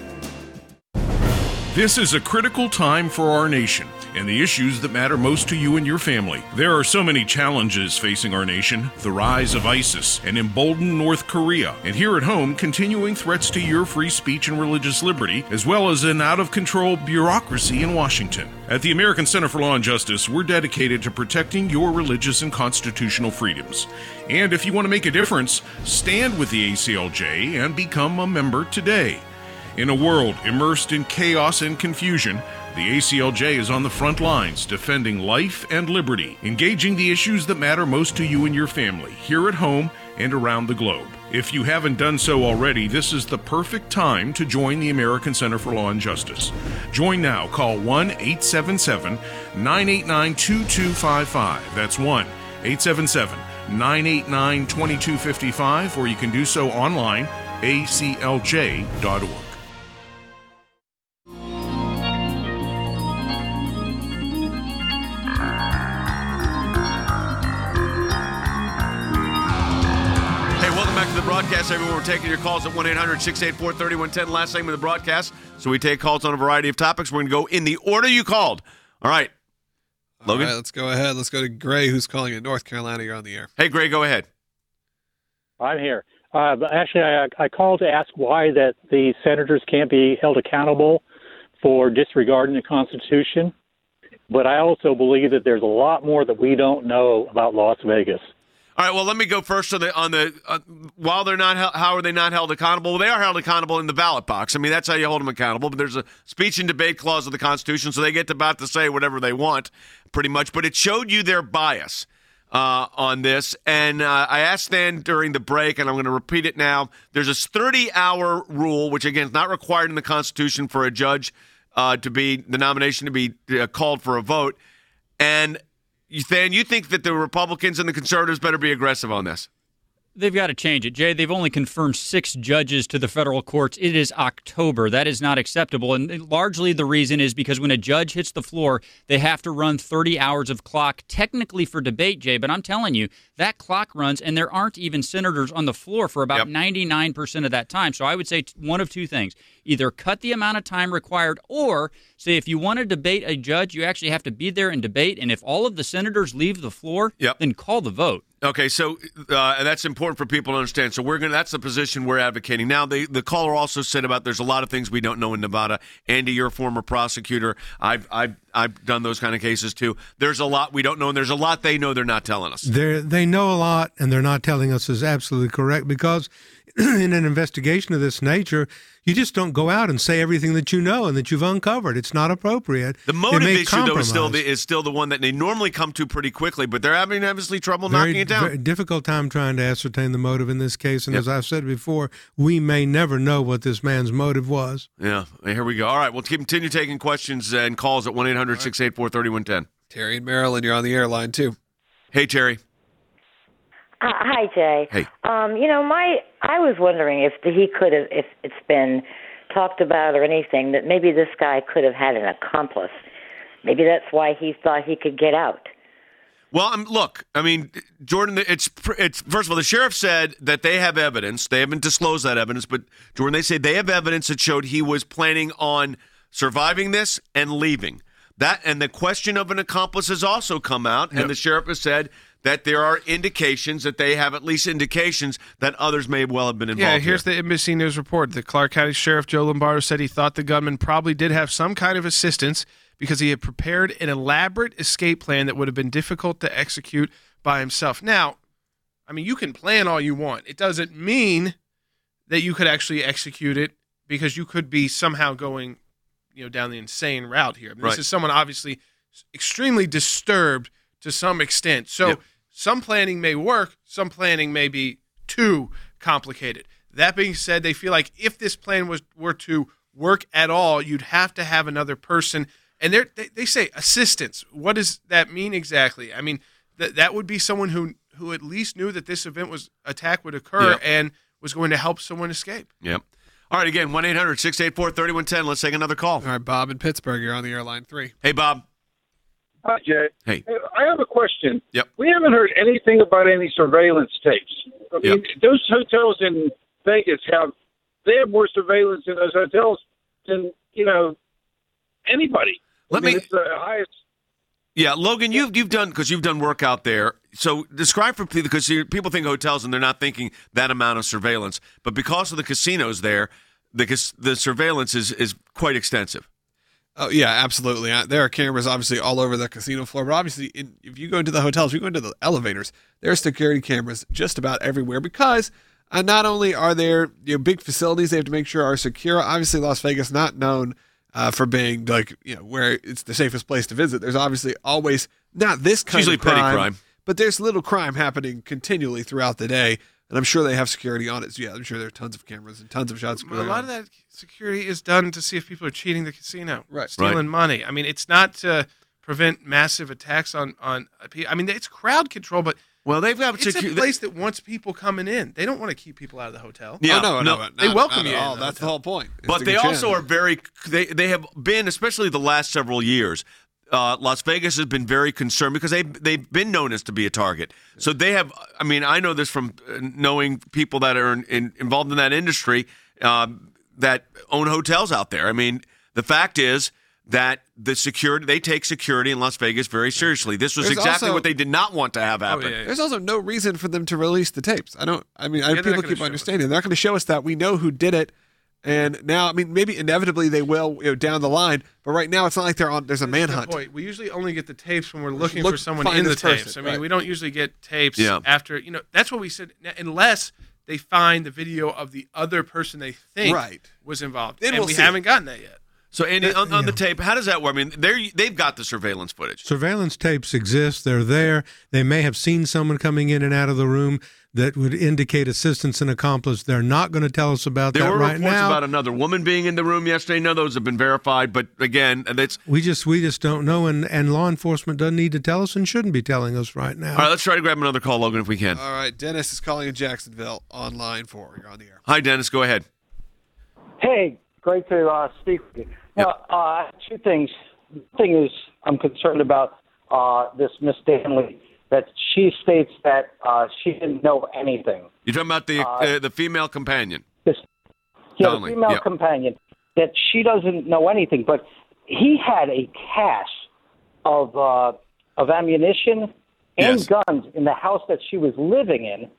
This is a critical time for our nation and the issues that matter most to you and your family. There are so many challenges facing our nation: the rise of ISIS, an emboldened North Korea, and here at home, continuing threats to your free speech and religious liberty, as well as an out-of-control bureaucracy in Washington. At the American Center for Law and Justice, we're dedicated to protecting your religious and constitutional freedoms. And if you want to make a difference, stand with the A C L J and become a member today. In a world immersed in chaos and confusion, the A C L J is on the front lines defending life and liberty, engaging the issues that matter most to you and your family, here at home and around the globe. If you haven't done so already, this is the perfect time to join the American Center for Law and Justice. Join now. Call one eight seven seven nine eight nine two two five five. That's one eight seven seven nine eight nine two two five five, or you can do so online A C L J dot org. Hey, welcome back to the broadcast, everyone. We're taking your calls at one eight hundred six eight four three one one zero. Last segment of the broadcast. So we take calls on a variety of topics. We're going to go in the order you called. All right. Logan? All right, let's go ahead. Let's go to Gray, who's calling in North Carolina. You're on the air. Hey, Gray, go ahead. I'm here. Uh, but actually, I, I called to ask why that the senators can't be held accountable for disregarding the Constitution. But I also believe that there's a lot more that we don't know about Las Vegas. All right, well, let me go first on the on the uh, while they're not held, how are they not held accountable? Well, they are held accountable in the ballot box. I mean, that's how you hold them accountable. But there's a speech and debate clause of the Constitution, so they get about to say whatever they want, pretty much. But it showed you their bias uh, on this. And uh, I asked Stan during the break, and I'm going to repeat it now. There's a thirty-hour rule, which again is not required in the Constitution for a judge uh, to be the nomination to be uh, called for a vote, and Stan, you think that the Republicans and the conservatives better be aggressive on this? They've got to change it, Jay. They've only confirmed six judges to the federal courts. It is October. That is not acceptable. And largely the reason is because when a judge hits the floor, they have to run thirty hours of clock, technically for debate, Jay. But I'm telling you, that clock runs, and there aren't even senators on the floor for about yep. ninety-nine percent of that time. So I would say one of two things. Either cut the amount of time required, or say if you want to debate a judge, you actually have to be there and debate. And if all of the senators leave the floor, yep. then call the vote. Okay, so uh, and that's important for people to understand. So we're going that's the position we're advocating. Now, the, the caller also said about there's a lot of things we don't know in Nevada. Andy, you're a former prosecutor. I've I've I've done those kind of cases too. There's a lot we don't know, and there's a lot they know they're not telling us. They they know a lot, and they're not telling us is absolutely correct, because in an investigation of this nature, you just don't go out and say everything that you know and that you've uncovered. It's not appropriate. The motive issue, though, is still the, is still the one that they normally come to pretty quickly, but they're having obviously trouble very, knocking it down. Very difficult time trying to ascertain the motive in this case, and yep. as I've said before, we may never know what this man's motive was. Yeah, here we go. All right, we'll continue taking questions and calls at one eight hundred six eight four three one one zero. Terry in Maryland, you're on the airline too. Hey, Terry. Uh, hi, Jay. Hey. Um, you know, my I was wondering if he could have, if it's been talked about or anything, that maybe this guy could have had an accomplice. Maybe that's why he thought he could get out. Well, um, look, I mean, Jordan, it's it's first of all, the sheriff said that they have evidence. They haven't disclosed that evidence, but Jordan, they say they have evidence that showed he was planning on surviving this and leaving. That and the question of an accomplice has also come out, and yep. the sheriff has said that there are indications that they have at least indications that others may well have been involved. Yeah, here's here. the N B C News report. The Clark County Sheriff Joe Lombardo said he thought the gunman probably did have some kind of assistance because he had prepared an elaborate escape plan that would have been difficult to execute by himself. Now, I mean, you can plan all you want. It doesn't mean that you could actually execute it, because you could be somehow going, you know, down the insane route here. I mean, right. This is someone obviously extremely disturbed to some extent. So yep. some planning may work, some planning may be too complicated. That being said, they feel like if this plan was were to work at all, you'd have to have another person. And they they say assistance. What does that mean exactly? I mean, that that would be someone who who at least knew that this event was attack would occur yep. and was going to help someone escape. Yep. All right, again, one eight hundred six eight four three one one zero. Let's take another call. All right, Bob in Pittsburgh, you're on the airline three. Hey, Bob. Hi, Jay. Hey. I have a question. Yep. We haven't heard anything about any surveillance tapes. I mean, yep. those hotels in Vegas have, they have more surveillance in those hotels than, you know, anybody. Let I mean, me. It's the highest. Yeah, Logan, you've you've done because you've done work out there. So describe for people, because people think hotels and they're not thinking that amount of surveillance, but because of the casinos there, the the surveillance is is quite extensive. Oh yeah, absolutely. There are cameras obviously all over the casino floor, but obviously, in, if you go into the hotels, if you go into the elevators, there are security cameras just about everywhere, because uh, not only are there, you know, big facilities they have to make sure are secure. Obviously, Las Vegas not known uh, for being like, you know, where it's the safest place to visit. There's obviously always not this kind usually of crime, petty crime, but there's little crime happening continually throughout the day. And I'm sure they have security on it. So yeah, I'm sure there are tons of cameras and tons of shots going on. A lot of that security is done to see if people are cheating the casino, right? Stealing right. money. I mean, it's not to prevent massive attacks on on. I mean, it's crowd control, but Well, they've got it's secu- a place that wants people coming in. They don't want to keep people out of the hotel. Yeah, oh, no, no, no, no, they not- welcome not you at in all. the That's the hotel. whole point. is But to they get you also in. are very. They they have been, especially the last several years. Uh, Las Vegas has been very concerned because they they've been known as to be a target. So they have. I mean, I know this from uh, knowing people that are in, in, involved in that industry um, that own hotels out there. I mean, the fact is that the security they take security in Las Vegas very seriously. This was There's exactly also- what they did not want to have happen. Oh, yeah, yeah. There's also no reason for them to release the tapes. I don't. I mean, I, Yeah, they're people not gonna keep show understanding. They're not going to show us that. We know who did it, and now, I mean, maybe inevitably they will, you know, down the line. But right now, it's not like they're on. There's a This is the manhunt. point. We usually only get the tapes when we're looking Look- for someone find in the this person, tapes. I mean, right. we don't usually get tapes Yeah. after, you know, that's what we said, unless they find the video of the other person they think Right. was involved. Then and we'll we see haven't it. gotten that yet. So, Andy, on, on the tape, how does that work? I mean, they they've got the surveillance footage. Surveillance tapes exist. They're there. They may have seen someone coming in and out of the room that would indicate assistance and accomplice. They're not going to tell us about There that were right reports now. about another woman being in the room yesterday. None of those have been verified, but again, that's we just we just don't know, and, and law enforcement doesn't need to tell us and shouldn't be telling us right now. all right. Let's try to grab another call, Logan, if we can. All right, Dennis is calling in Jacksonville on line four. You're on the air. Hi, Dennis. Go ahead. Hey, great to uh, speak with you. Now, uh, two things. The thing is, I'm concerned about uh, this Miss Stanley, that she states that uh, she didn't know anything. You're talking about the Uh, uh, the female companion. This, yeah, the Donnelly, female yeah. companion, that she doesn't know anything, but he had a cache of uh, of ammunition and Yes. guns in the house that she was living in.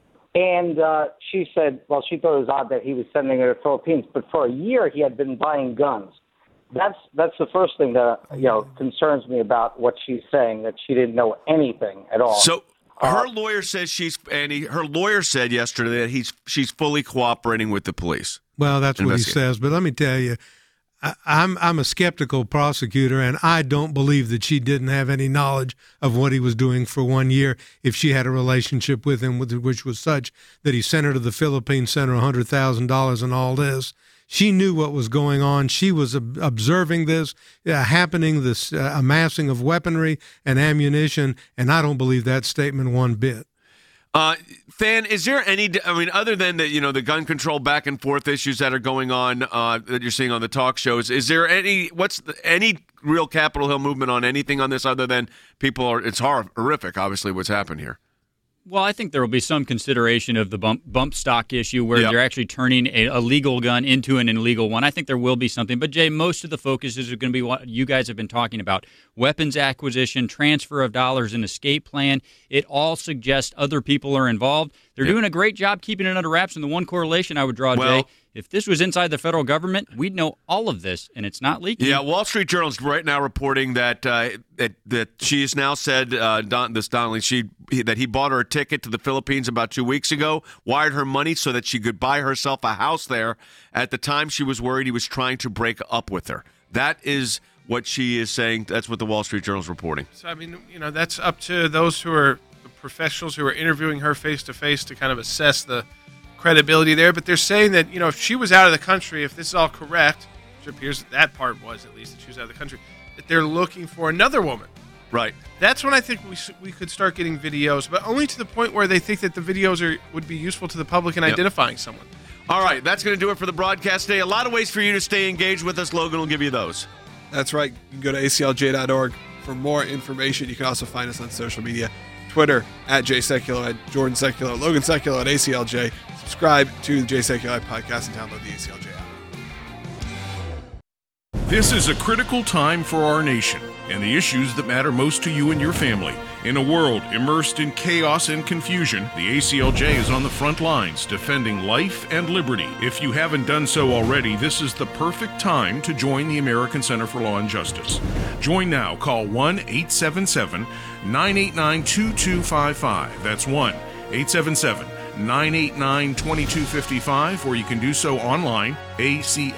And uh, she said, well, she thought it was odd that he was sending her to the Philippines, but for a year he had been buying guns. That's that's the first thing that you know concerns me about what she's saying, that she didn't know anything at all. So her lawyer says she's Andy. Her lawyer said yesterday that he's she's fully cooperating with the police. Well, that's what he Investigate. says. But let me tell you, I, I'm I'm a skeptical prosecutor, and I don't believe that she didn't have any knowledge of what he was doing for one year. If she had a relationship with him, with, which was such that he sent her to the Philippines, sent her a hundred thousand dollars, and all this. She knew what was going on. She was ob- observing this uh, happening, this uh, amassing of weaponry and ammunition, and I don't believe that statement one bit. Uh, Fan, is there any? I mean, other than the you know the gun control back and forth issues that are going on uh, that you're seeing on the talk shows, is there any? What's the, any real Capitol Hill movement on anything on this other than people are? It's hor- horrific, obviously, what's happened here. Well, I think there will be some consideration of the bump, bump stock issue where Yep. they're actually turning a, a legal gun into an illegal one. I think there will be something. But, Jay, most of the focus is going to be what you guys have been talking about. Weapons acquisition, transfer of dollars, and escape plan. It all suggests other people are involved. They're Yep. doing a great job keeping it under wraps. And the one correlation I would draw, Well- Jay, if this was inside the federal government, we'd know all of this, and it's not leaking. Yeah, Wall Street Journal's right now reporting that uh, that that she has now said uh, Don, this Donnelly she he, that he bought her a ticket to the Philippines about two weeks ago, wired her money so that she could buy herself a house there. At the time, she was worried he was trying to break up with her. That is what she is saying. That's what the Wall Street Journal's reporting. So, I mean, you know, that's up to those who are the professionals who are interviewing her face to face to kind of assess the credibility there. But they're saying that, you know, if she was out of the country, if this is all correct, which appears that that part was at least that she was out of the country, that they're looking for another woman. Right. That's when I think we s- we could start getting videos, but only to the point where they think that the videos are would be useful to the public in Yep. identifying someone. All right, that's going to do it for the broadcast today. A lot of ways for you to stay engaged with us. Logan will give you those. That's right. You can go to A C L J dot org for more information. You can also find us on social media. Twitter at Jay Sekulow, at Jordan Sekulow, Logan Sekulow at A C L J. Subscribe to the Jay Sekulow podcast and download the A C L J app. This is a critical time for our nation and the issues that matter most to you and your family. In a world immersed in chaos and confusion, the A C L J is on the front lines defending life and liberty. If you haven't done so already, this is the perfect time to join the American Center for Law and Justice. Join now. Call one eight seven seven, nine eight nine, two two five five. That's one eight seven seven, nine eight nine, two two five five, or you can do so online, A C